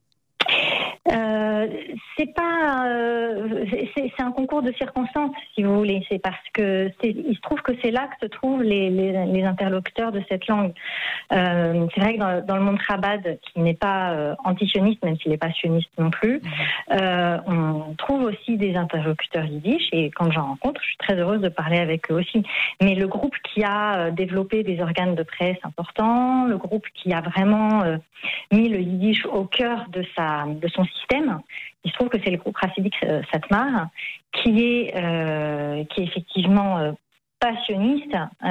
Euh, c'est pas, euh, c'est, c'est un concours de circonstances, si vous voulez. C'est parce que c'est, il se trouve que c'est là que se trouvent les, les, les interlocuteurs de cette langue. Euh, c'est vrai que dans, dans le monde Chabad, qui n'est pas euh, antisioniste, même s'il n'est pas sioniste non plus, euh, on trouve aussi des interlocuteurs yiddish. Et quand j'en rencontre, je suis très heureuse de parler avec eux aussi. Mais le groupe qui a développé des organes de presse importants, le groupe qui a vraiment euh, mis le yiddish au cœur de sa, de son système, il se trouve que c'est le groupe chassidique Satmar qui est, euh, qui est effectivement euh, passionniste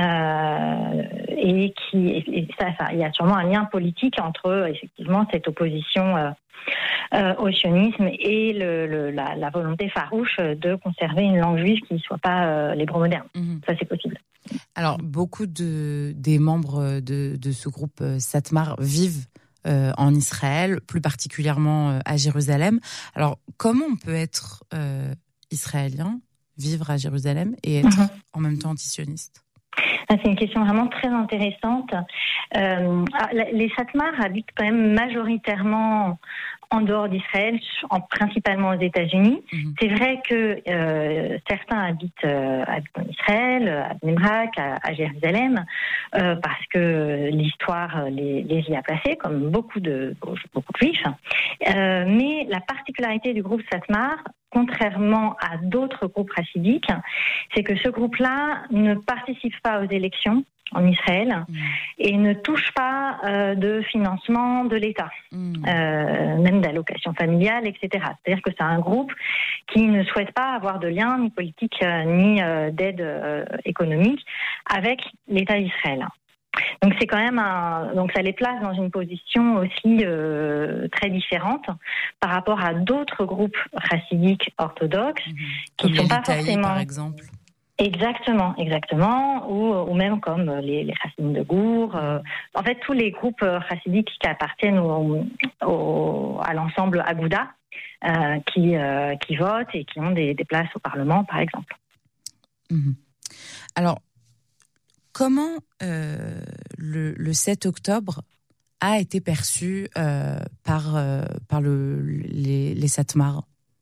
euh, et qui, et ça, ça, il y a sûrement un lien politique entre effectivement cette opposition euh, euh, au sionisme et le, le, la, la volonté farouche de conserver une langue juive qui ne soit pas euh, l'hébreu moderne. Mmh. Ça, c'est possible. Alors, beaucoup de, des membres de, de ce groupe Satmar vivent Euh, en Israël, plus particulièrement euh, à Jérusalem. Alors, comment on peut être euh, israélien, vivre à Jérusalem et être mmh. en même temps antisioniste ? C'est une question vraiment très intéressante. Euh, les Satmar habitent quand même majoritairement en dehors d'Israël, en, principalement aux États-Unis. Mmh. C'est vrai que euh, certains habitent, euh, habitent en Israël, à Bnei Brak, à, à Jérusalem, euh, parce que l'histoire les, les y a placés, comme beaucoup de, beaucoup de juifs. Euh, mais la particularité du groupe Satmar, contrairement à d'autres groupes chassidiques, c'est que ce groupe-là ne participe pas aux élections en Israël mmh. et ne touche pas euh, de financement de l'État, mmh. euh, même d'allocations familiales, et cetera. C'est-à-dire que c'est un groupe qui ne souhaite pas avoir de lien ni politique euh, ni euh, d'aide euh, économique avec l'État d'Israël. Donc c'est quand même un, donc ça les place dans une position aussi euh, très différente par rapport à d'autres groupes chassidiques orthodoxes mmh. qui ne sont pas forcément, par exemple. Exactement, exactement, ou, ou même comme les, les chassidim de Gour. Euh, en fait, tous les groupes chassidiques qui appartiennent au, au, à l'ensemble Agouda, euh, qui, euh, qui votent et qui ont des, des places au Parlement, par exemple. Mmh. Alors, comment euh, le, le sept octobre a été perçu euh, par, euh, par le, les, les Satmar ?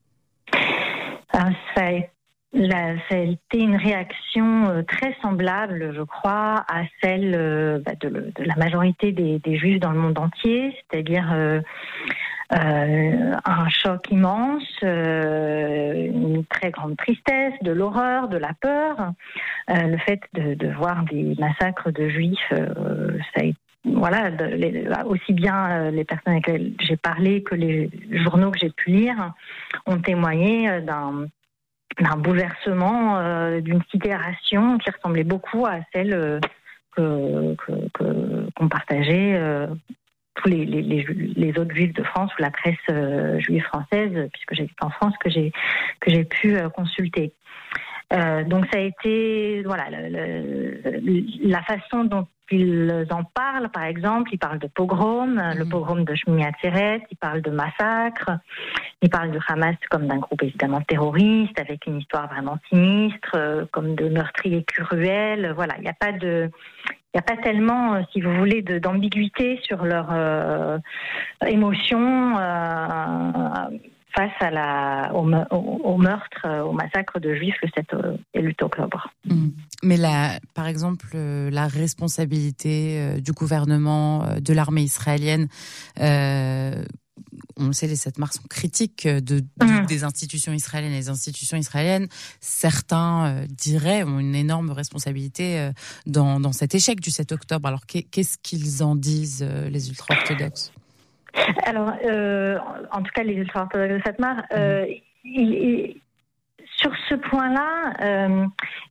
Alors, ça a été Là, ça a été une réaction euh, très semblable, je crois, à celle euh, bah, de, de la majorité des, des Juifs dans le monde entier, c'est-à-dire euh, euh, un choc immense, euh, une très grande tristesse, de l'horreur, de la peur. Euh, le fait de, de voir des massacres de Juifs, euh, ça a été voilà, de, les, aussi bien euh, les personnes avec lesquelles j'ai parlé que les journaux que j'ai pu lire ont témoigné euh, d'un d'un bouleversement, euh, d'une sidération qui ressemblait beaucoup à celle euh, que, que, que, qu'on partageait euh, tous les, les, les, les autres juifs de France ou la presse euh, juive française, puisque j'habite en France, que j'ai, que j'ai pu euh, consulter. Euh, donc ça a été voilà le, le, la façon dont ils en parlent, par exemple, ils parlent de pogrom, mmh. le pogrom de Shmini Atzeret, ils parlent de massacre, ils parlent du Hamas comme d'un groupe évidemment terroriste, avec une histoire vraiment sinistre, euh, comme de meurtriers cruels. Voilà, il n'y a pas de, il n'y a pas tellement, si vous voulez, de, d'ambiguïté sur leur euh, émotion. Euh, face à la, au, au, au meurtre, au massacre de Juifs le sept et le huit octobre. Mmh. Mais la, par exemple, euh, la responsabilité euh, du gouvernement, euh, de l'armée israélienne, euh, on le sait, les sept mars sont critiques de, de, mmh. des institutions israéliennes. Les institutions israéliennes, certains euh, diraient, ont une énorme responsabilité euh, dans, dans cet échec du sept octobre. Alors qu'est-ce qu'ils en disent, euh, les ultra-orthodoxes ? Alors, euh, en tout cas, les ultra-orthodoxes de Satmar, euh, mmh. il, il, sur ce point-là, euh,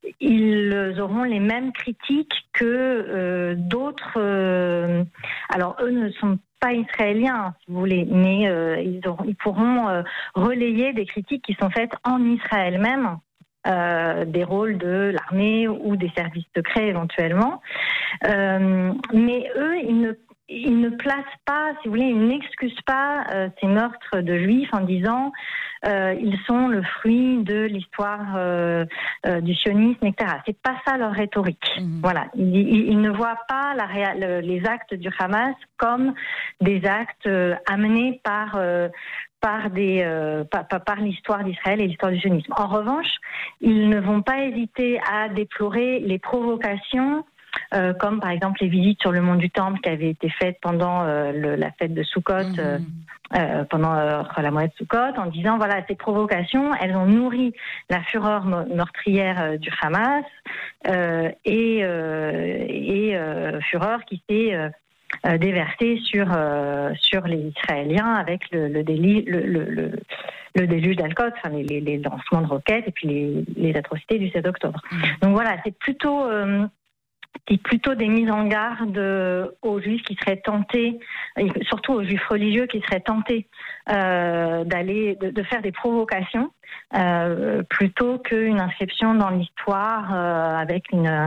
ils auront les mêmes critiques que euh, d'autres. Euh, alors, eux ne sont pas israéliens, si vous voulez, mais euh, ils, auront, ils pourront euh, relayer des critiques qui sont faites en Israël même. Euh, des rôles de l'armée ou des services secrets éventuellement. Euh, mais eux, ils ne Ils ne placent pas, si vous voulez, ils n'excusent pas euh, ces meurtres de Juifs en disant euh, ils sont le fruit de l'histoire euh, euh, du sionisme, et cetera. C'est pas ça leur rhétorique. Mmh. Voilà, ils, ils, ils ne voient pas la réa- les actes du Hamas comme des actes euh, amenés par euh, par des euh, par, par l'histoire d'Israël et l'histoire du sionisme. En revanche, ils ne vont pas hésiter à déplorer les provocations. Euh, comme par exemple les visites sur le mont du Temple qui avaient été faites pendant euh, le, la fête de Sukkot, mmh. euh, euh, pendant euh, la moitié de Sukkot, en disant voilà, ces provocations, elles ont nourri la fureur meurtrière euh, du Hamas euh, et, euh, et euh, fureur qui s'est euh, euh, déversée sur euh, sur les Israéliens avec le, le délit, le, le, le le déluge d'Al-Quds, enfin les, les, les lancements de roquettes et puis les, les atrocités du sept octobre. Mmh. Donc voilà, c'est plutôt euh, c'est plutôt des mises en garde aux juifs qui seraient tentés, surtout aux juifs religieux qui seraient tentés euh, d'aller, de, de faire des provocations, euh, plutôt qu'une inscription dans l'histoire euh, avec une, euh,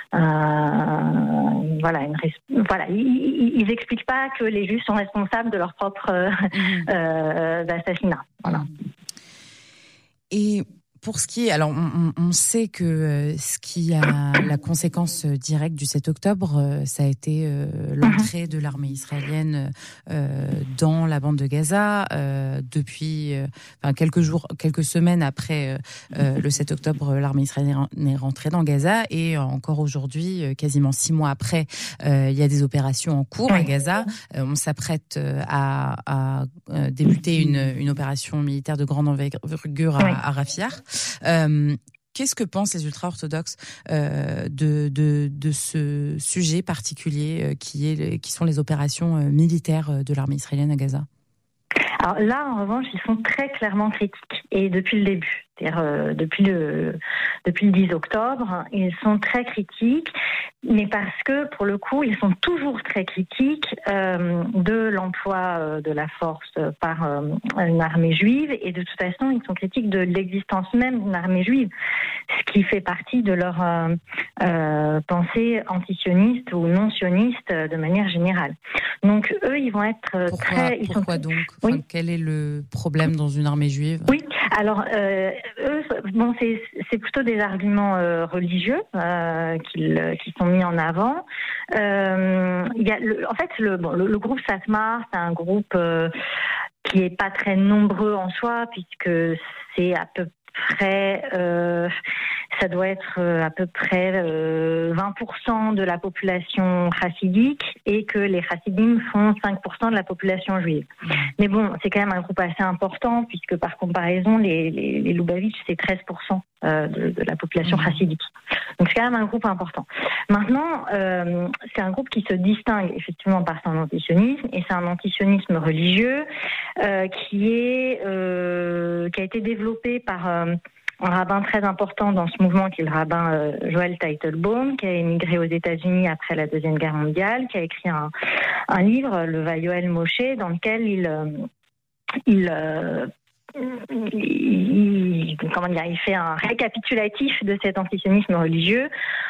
voilà, une, voilà, ils, ils expliquent pas que les juifs sont responsables de leur propre euh, mmh. euh, assassinat. Voilà. Et pour ce qui est, alors on, on sait que euh, ce qui a la conséquence directe du sept octobre, euh, ça a été euh, l'entrée de l'armée israélienne euh, dans la bande de Gaza euh, depuis, euh, enfin quelques jours, quelques semaines après euh, le sept octobre, l'armée israélienne est rentrée dans Gaza et encore aujourd'hui, quasiment six mois après, euh, il y a des opérations en cours à Gaza. Euh, on s'apprête à, à, à débuter une, une opération militaire de grande envergure à, à Rafah. Euh, qu'est-ce que pensent les ultra-orthodoxes euh, de, de, de ce sujet particulier euh, qui, est, qui sont les opérations euh, militaires de l'armée israélienne à Gaza ? Alors là, en revanche, ils sont très clairement critiques, et depuis le début. C'est-à-dire euh, depuis le depuis le dix octobre, ils sont très critiques, mais parce que pour le coup, ils sont toujours très critiques euh, de l'emploi euh, de la force par euh, une armée juive, et de toute façon, ils sont critiques de l'existence même d'une armée juive, ce qui fait partie de leur euh, euh, pensée antisioniste ou non sioniste euh, de manière générale. Donc eux, ils vont être euh, pourquoi, très. Ils pourquoi sont... donc enfin, oui. Quel est le problème dans une armée juive ? Oui, alors. Euh, Eux, bon, c'est, c'est plutôt des arguments euh, religieux euh, qui, qui sont mis en avant. Euh, il y a le, en fait, le, bon, le, le groupe Satmar, c'est un groupe euh, qui est pas très nombreux en soi, puisque c'est à peu près, euh, ça doit être à peu près euh, vingt pour cent de la population chassidique, et que les chassidim font cinq pour cent de la population juive. Mais bon, c'est quand même un groupe assez important, puisque par comparaison, les, les, les Lubavitch, c'est treize pour cent de, de la population chassidique. Donc c'est quand même un groupe important. Maintenant, euh, c'est un groupe qui se distingue effectivement par son antisionisme, et c'est un antisionisme religieux euh, qui est euh, qui a été développé par euh, un rabbin très important dans ce mouvement, qui est le rabbin euh, Joel Teitelbaum, qui a émigré aux États-Unis après la Deuxième Guerre mondiale, qui a écrit un, un livre, le Vayoel Moshe, dans lequel il euh, il euh, Il, comment dire, il fait un récapitulatif de cet antisionisme religieux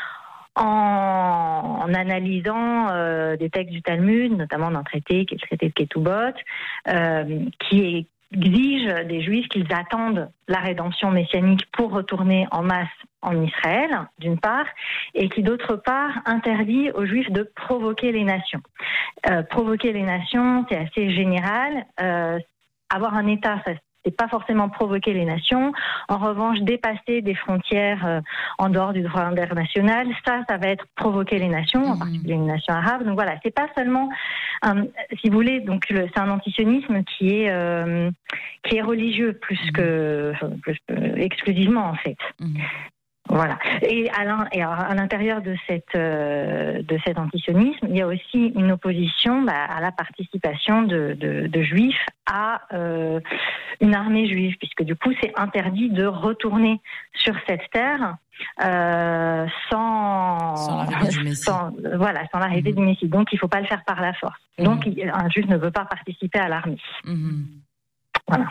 en, en analysant euh, des textes du Talmud, notamment d'un traité qui est le traité de Ketubot, euh, qui exige des Juifs qu'ils attendent la rédemption messianique pour retourner en masse en Israël, d'une part, et qui, d'autre part, interdit aux Juifs de provoquer les nations. Euh, provoquer les nations, c'est assez général. Euh, avoir un État, ça c'est pas forcément provoquer les nations. En revanche, dépasser des frontières euh, en dehors du droit international, ça, ça va être provoquer les nations, en particulier les nations arabes. Donc voilà, c'est pas seulement, un, si vous voulez, donc le, c'est un antisionisme qui est euh, qui est religieux plus que plus, euh, exclusivement en fait. Mmh. Voilà. Et à, l'in, et à l'intérieur de cette euh, de cet antisionisme, il y a aussi une opposition bah, à la participation de, de, de juifs à euh, une armée juive, puisque du coup c'est interdit de retourner sur cette terre euh, sans sans l'arrivée du Messie. Sans, voilà, sans l'arrivée mmh. du Messie. Donc il ne faut pas le faire par la force. Mmh. Donc un juif ne veut pas participer à l'armée. Mmh. Voilà.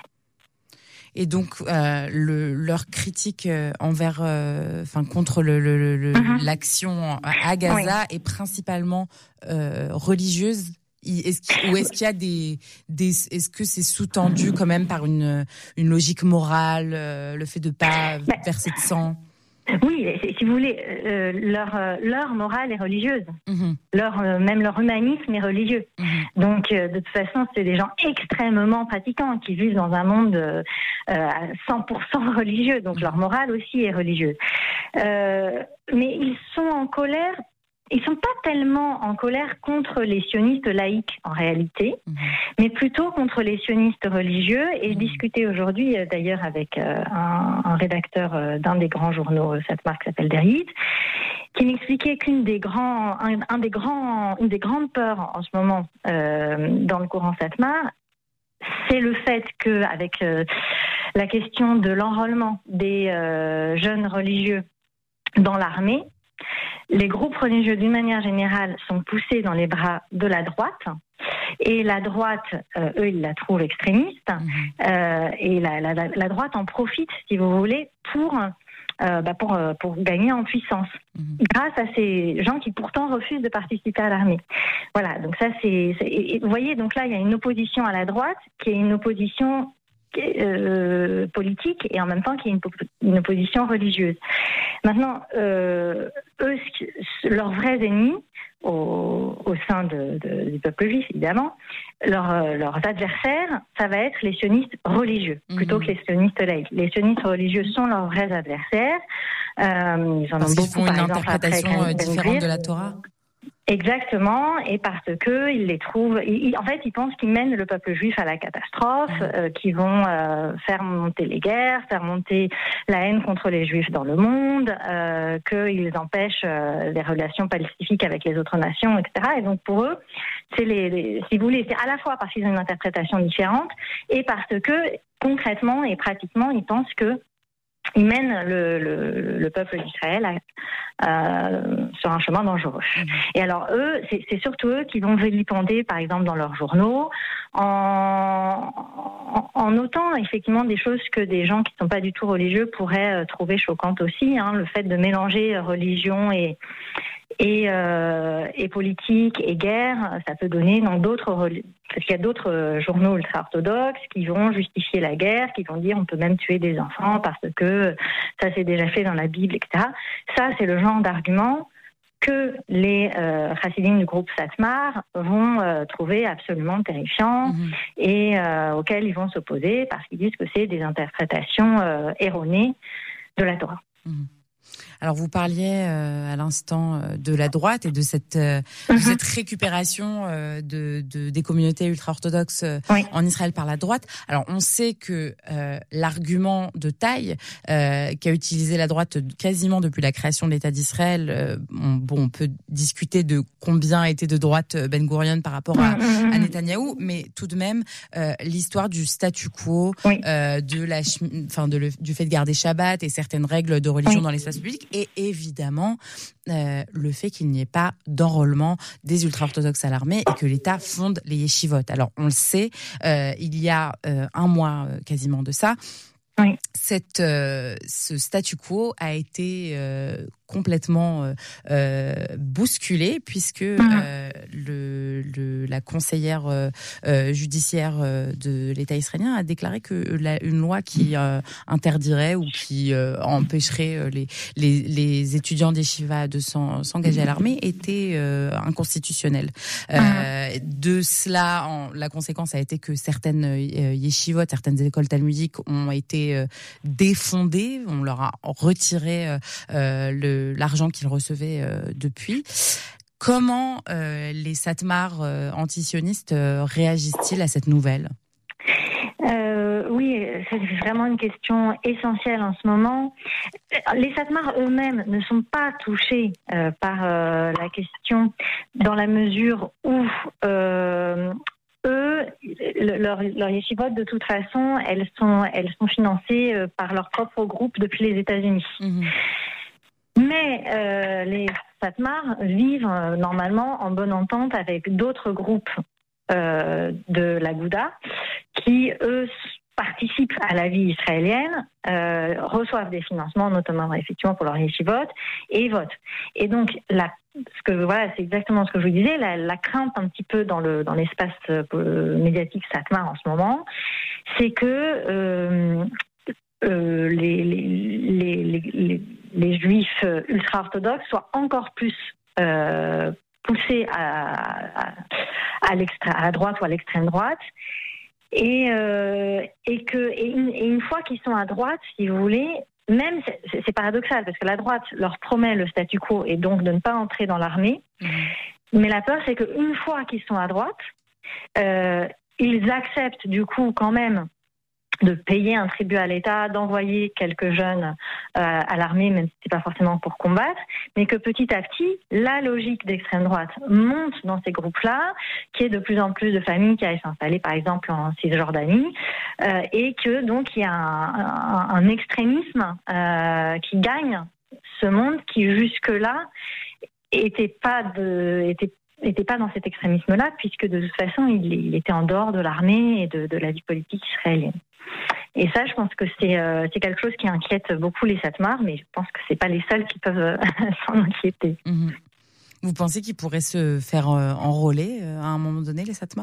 Et donc, euh, le, leur critique euh, envers, enfin, euh, contre le, le, le, mm-hmm. l'action à Gaza oui. est principalement euh, religieuse. Est-ce qu'il, ou est-ce qu'il y a des, des, est-ce que c'est sous-tendu quand même par une, une logique morale, euh, le fait de pas bah, verser de sang? Oui, si vous voulez, euh, leur euh, leur morale est religieuse. Mmh. Leur euh, même leur humanisme est religieux. Mmh. Donc euh, de toute façon, c'est des gens extrêmement pratiquants qui vivent dans un monde euh, à cent pour cent religieux. Donc mmh. leur morale aussi est religieuse. Euh, mais ils sont en colère. Ils sont pas tellement en colère contre les sionistes laïcs en réalité, mmh. mais plutôt contre les sionistes religieux. Et je discutais aujourd'hui d'ailleurs avec euh, un, un rédacteur euh, d'un des grands journaux Satmar qui s'appelle Derrit, qui m'expliquait qu'une des grands, un, un des grands, une des grandes peurs en ce moment euh, dans le courant Satmar, c'est le fait que avec euh, la question de l'enrôlement des euh, jeunes religieux dans l'armée, les groupes religieux, d'une manière générale, sont poussés dans les bras de la droite. Et la droite, euh, eux, ils la trouvent extrémiste. Mmh. Euh, et la, la, la droite en profite, si vous voulez, pour, euh, bah pour, pour gagner en puissance. Mmh. Grâce à ces gens qui, pourtant, refusent de participer à l'armée. Voilà, donc ça, c'est... c'est et, vous voyez, donc là, il y a une opposition à la droite qui est une opposition... Euh, politique et en même temps qui est une, une opposition religieuse. Maintenant, euh, eux, leurs vrais ennemis au, au sein de, de, du peuple juif, évidemment, leur, euh, leurs adversaires, ça va être les sionistes religieux, mmh. plutôt que les sionistes laïcs. Les sionistes religieux sont leurs vrais adversaires. Euh, ils en Parce ont beaucoup, qu'ils font une par exemple, interprétation après, différente de la Torah. Exactement, et parce que ils les trouvent, ils, en fait, ils pensent qu'ils mènent le peuple juif à la catastrophe, mmh. euh, qu'ils vont euh, faire monter les guerres, faire monter la haine contre les juifs dans le monde, euh, qu'ils empêchent euh, les relations pacifiques avec les autres nations, et cetera. Et donc pour eux, c'est les, les si vous voulez, c'est à la fois parce qu'ils ont une interprétation différente et parce que concrètement et pratiquement, ils pensent que ils mènent le, le, le peuple d'Israël à, euh, sur un chemin dangereux. Mmh. Et alors eux, c'est, c'est surtout eux qui vont vilipender, par exemple, dans leurs journaux, en, en, en notant effectivement des choses que des gens qui ne sont pas du tout religieux pourraient trouver choquantes aussi. Hein, le fait de mélanger religion et et, euh, et politique et guerre, ça peut donner dans d'autres, parce qu'il y a d'autres journaux ultra-orthodoxes qui vont justifier la guerre, qui vont dire on peut même tuer des enfants parce que ça s'est déjà fait dans la Bible, et cetera. Ça, c'est le genre d'argument que les euh, chassidim du groupe Satmar vont euh, trouver absolument terrifiants mmh. et euh, auxquels ils vont s'opposer parce qu'ils disent que c'est des interprétations euh, erronées de la Torah. Mmh. Alors vous parliez euh, à l'instant euh, de la droite et de cette euh, mm-hmm. de cette récupération euh, de, de des communautés ultra-orthodoxes euh, oui. en Israël par la droite. Alors on sait que euh, l'argument de taille euh, qu'a utilisé la droite quasiment depuis la création de l'État d'Israël, euh, on, bon on peut discuter de combien était de droite Ben Gurion par rapport à, mm-hmm. à Netanyahou, mais tout de même euh, l'histoire du statu quo, oui. euh, de la enfin de le, du fait de garder Shabbat et certaines règles de religion oui. dans l'espace public. Et évidemment, euh, le fait qu'il n'y ait pas d'enrôlement des ultra-orthodoxes à l'armée et que l'État fonde les yeshivot. Alors, on le sait, euh, il y a euh, un mois euh, quasiment de ça, oui. Cette, euh, ce statu quo a été euh, complètement euh, euh, bousculé puisque mmh. euh, le, le, la conseillère euh, euh, judiciaire euh, de l'État israélien a déclaré que la, une loi qui euh, interdirait ou qui euh, empêcherait les, les, les étudiants des Yeshiva de s'en, s'engager à l'armée était euh, inconstitutionnelle. Euh, mmh. De cela, en, la conséquence a été que certaines euh, yeshivot, certaines écoles talmudiques ont été euh, défondées, on leur a retiré euh, euh, le, l'argent qu'ils recevaient euh, depuis. Comment euh, les Satmar euh, antisionistes euh, réagissent-ils à cette nouvelle ? Euh, oui, c'est vraiment une question essentielle en ce moment. Les Satmar eux-mêmes ne sont pas touchés euh, par euh, la question dans la mesure où euh, eux, leurs leur yeshivot, de toute façon, elles sont, elles sont financées euh, par leur propre groupe depuis les États-Unis. Mmh. Mais euh, les Satmar vivent euh, normalement en bonne entente avec d'autres groupes euh, de la Gouda qui, eux, participent à la vie israélienne, euh, reçoivent des financements, notamment effectivement pour leur yeshivot, et votent. Et donc, la, ce que, voilà, c'est exactement ce que je vous disais, la, la crainte un petit peu dans, le, dans l'espace euh, médiatique Satmar en ce moment, c'est que euh, euh, les, les, les, les, les, les juifs ultra-orthodoxes soient encore plus euh, poussés à, à, à, l'extrême, à la droite ou à l'extrême droite. Et, euh, et que et une, et une fois qu'ils sont à droite, si vous voulez, même c'est, c'est paradoxal parce que la droite leur promet le statu quo et donc de ne pas entrer dans l'armée. Mmh. Mais la peur, c'est qu'une fois qu'ils sont à droite, euh, ils acceptent du coup quand même de payer un tribut à l'État, d'envoyer quelques jeunes euh, à l'armée, même si c'est pas forcément pour combattre, mais que petit à petit, la logique d'extrême droite monte dans ces groupes-là, qu'il y ait de plus en plus de familles qui aillent s'installer, par exemple, en Cisjordanie, euh, et que donc il y a un, un, un extrémisme euh, qui gagne ce monde qui jusque-là était pas de, était n'était pas dans cet extrémisme-là, puisque de toute façon, il, il était en dehors de l'armée et de, de la vie politique israélienne. Et ça, je pense que c'est, euh, c'est quelque chose qui inquiète beaucoup les Satmar, mais je pense que c'est pas les seuls qui peuvent euh, s'en inquiéter. Mmh. Vous pensez qu'ils pourraient se faire euh, enrôler euh, à un moment donné, les Satmar ?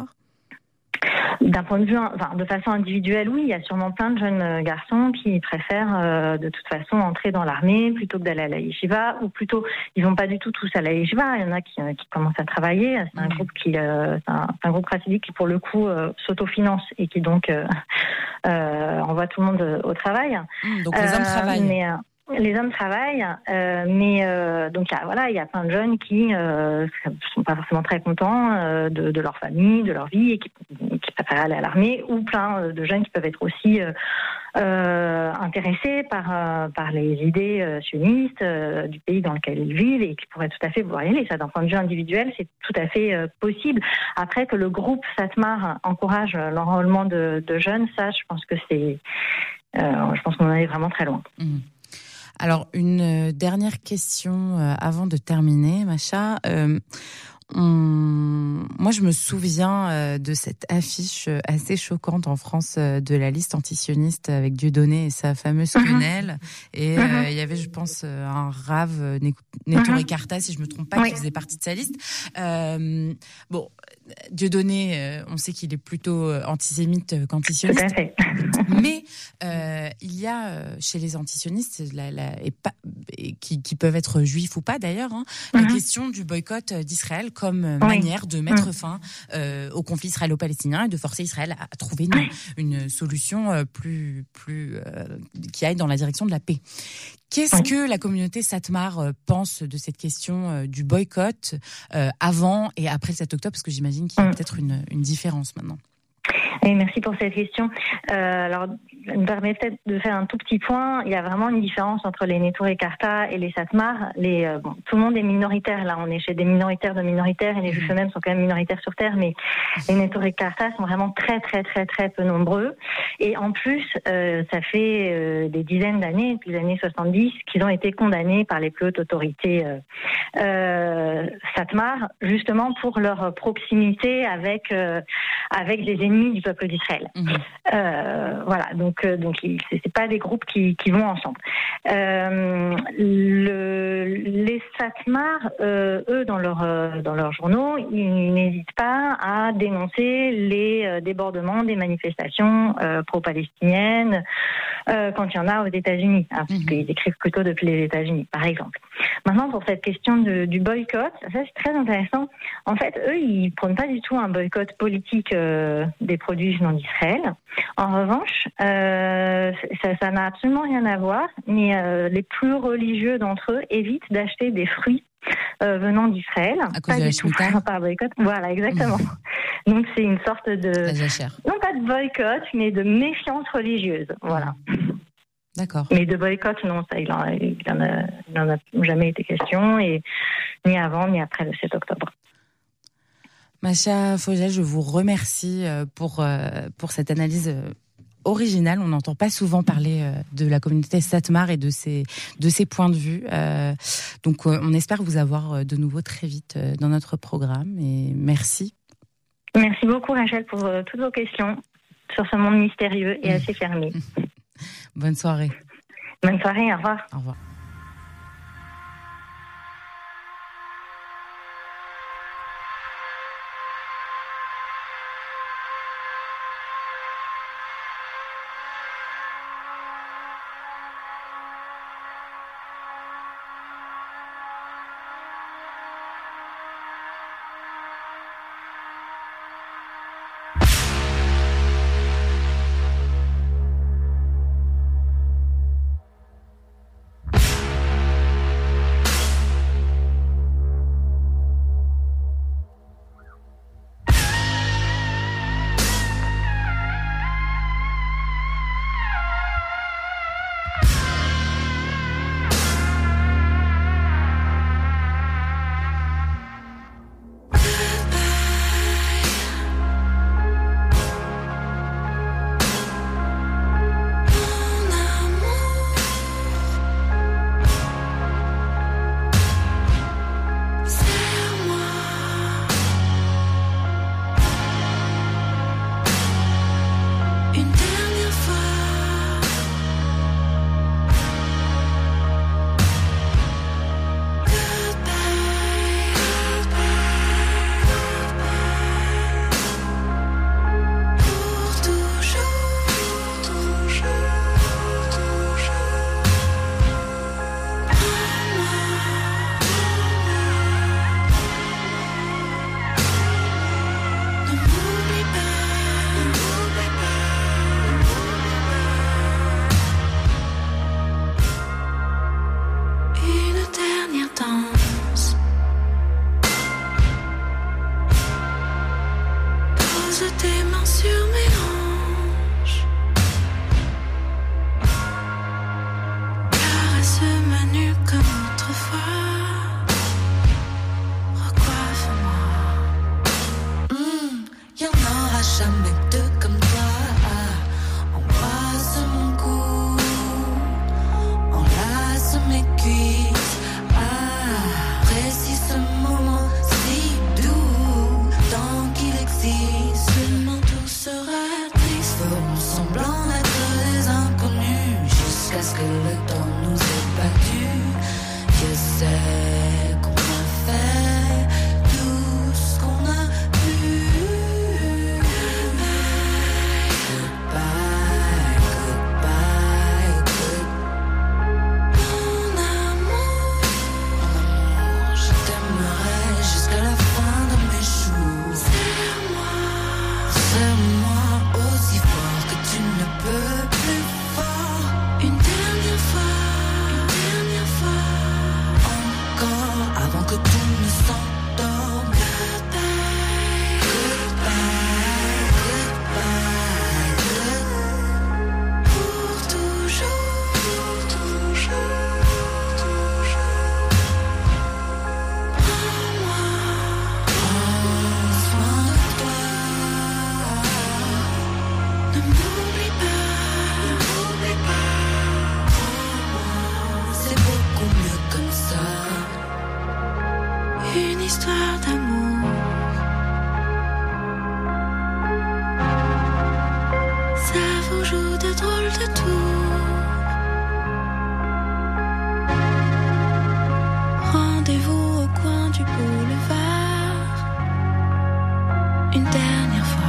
D'un point de vue, enfin, de façon individuelle, oui, il y a sûrement plein de jeunes garçons qui préfèrent euh, de toute façon entrer dans l'armée plutôt que d'aller à la yeshiva, ou plutôt, ils vont pas du tout tous à la yeshiva. Il y en a qui, euh, qui commencent à travailler. C'est un mmh. groupe qui, euh, c'est un, c'est un groupe racidique qui pour le coup euh, s'autofinance et qui donc euh, euh, envoie tout le monde au travail. Mmh, donc les hommes euh, travaillent. Mais, euh, Les hommes travaillent, euh, mais euh, donc voilà, il y a plein de jeunes qui euh, sont pas forcément très contents euh, de, de leur famille, de leur vie, et qui, qui préfèrent aller à l'armée, ou plein de jeunes qui peuvent être aussi euh, euh, intéressés par euh, par les idées euh, sionistes euh, du pays dans lequel ils vivent et qui pourraient tout à fait vouloir y aller. Ça, d'un point de vue individuel, c'est tout à fait euh, possible. Après que le groupe Satmar encourage l'enrôlement de, de jeunes, ça, je pense que c'est, euh, je pense qu'on en est vraiment très loin. Mmh. Alors, une dernière question euh, avant de terminer, Macha. Euh, on... Moi, je me souviens euh, de cette affiche assez choquante en France euh, de la liste antisioniste avec Dieudonné et sa fameuse quenelle. Mm-hmm. Et il euh, y avait, je pense, un rave, Netoré Karta, si je me trompe pas, oui. qui faisait partie de sa liste. Euh, bon, Dieudonné, euh, on sait qu'il est plutôt antisémite qu'antisioniste. Tout à fait. Mais euh, il y a euh, chez les antisionistes, la, la, et pas, et qui, qui peuvent être juifs ou pas d'ailleurs, hein, mm-hmm. la question du boycott d'Israël comme oui. manière de mettre mm. fin euh, au conflit israélo-palestinien et de forcer Israël à trouver une, une solution euh, plus, plus euh, qui aille dans la direction de la paix. Qu'est-ce oui. que la communauté Satmar euh, pense de cette question euh, du boycott euh, avant et après le sept octobre? Parce que j'imagine qu'il y a mm. peut-être une, une différence maintenant. Oui, merci pour cette question. Euh, alors, ça me permet peut-être de faire un tout petit point. Il y a vraiment une différence entre les Netoré Karta et les Satmar. Les, euh, bon, tout le monde est minoritaire. Là, on est chez des minoritaires de minoritaires et les Juifs eux-mêmes sont quand même minoritaires sur Terre. Mais les Netoré Karta sont vraiment très, très, très, très peu nombreux. Et en plus, euh, ça fait euh, des dizaines d'années, depuis les années soixante-dix, qu'ils ont été condamnés par les plus hautes autorités euh, euh, Satmar, justement pour leur proximité avec euh, avec les ennemis du peuple d'Israël. Mmh. Euh, voilà. Donc donc, euh, donc c'est, c'est pas des groupes qui, qui vont ensemble. Euh, le, les Satmar, euh, eux, dans leur euh, dans leurs journaux, ils n'hésitent pas à dénoncer les euh, débordements des manifestations euh, pro-palestiniennes euh, quand il y en a aux États-Unis, hein, parce qu'ils écrivent plutôt depuis les États-Unis, par exemple. Maintenant, pour cette question de, du boycott, ça c'est très intéressant. En fait, eux, ils prônent pas du tout un boycott politique euh, des produits venant d'Israël. En revanche, euh, ça, ça n'a absolument rien à voir, mais euh, les plus religieux d'entre eux évitent d'acheter des fruits euh, venant d'Israël. À cause pas de la du tout, Shemitah. pas un boycott. Voilà, exactement. Mmh. Donc c'est une sorte de, La jachère. non pas de boycott, mais de méfiance religieuse. Voilà. D'accord. Mais de boycott, non, ça, il en, il en a, il en a jamais été question, et ni avant ni après le sept octobre. Masha Fogel, je vous remercie pour, pour cette analyse originale. On n'entend pas souvent parler de la communauté Satmar et de ses, de ses points de vue. Donc, on espère vous avoir de nouveau très vite dans notre programme. Et merci. Merci beaucoup, Rachel, pour toutes vos questions sur ce monde mystérieux et assez fermé. Bonne soirée. Bonne soirée, au revoir. Au revoir. Ça vous joue de drôle. le détour. Rendez-vous au coin du boulevard, une dernière fois.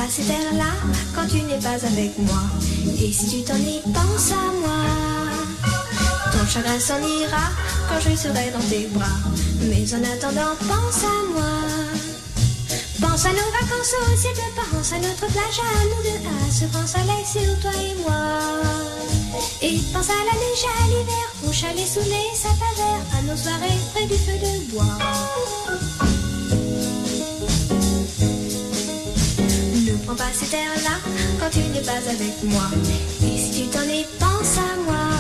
ces terres-là quand tu n'es pas avec moi. Et si tu t'en es, pense à moi. Ton chagrin s'en ira quand je serai dans tes bras. Mais en attendant, pense à moi. Pense à nos vacances au ciel de pense à notre plage à nous deux, à ce grand soleil sur toi et moi. Et pense à la neige, à l'hiver, au chalet sous les sapins verts, à nos soirées près du feu de bois. Ne prends pas ces terres-là quand tu n'es pas avec moi. Et si tu t'en es, pense à moi.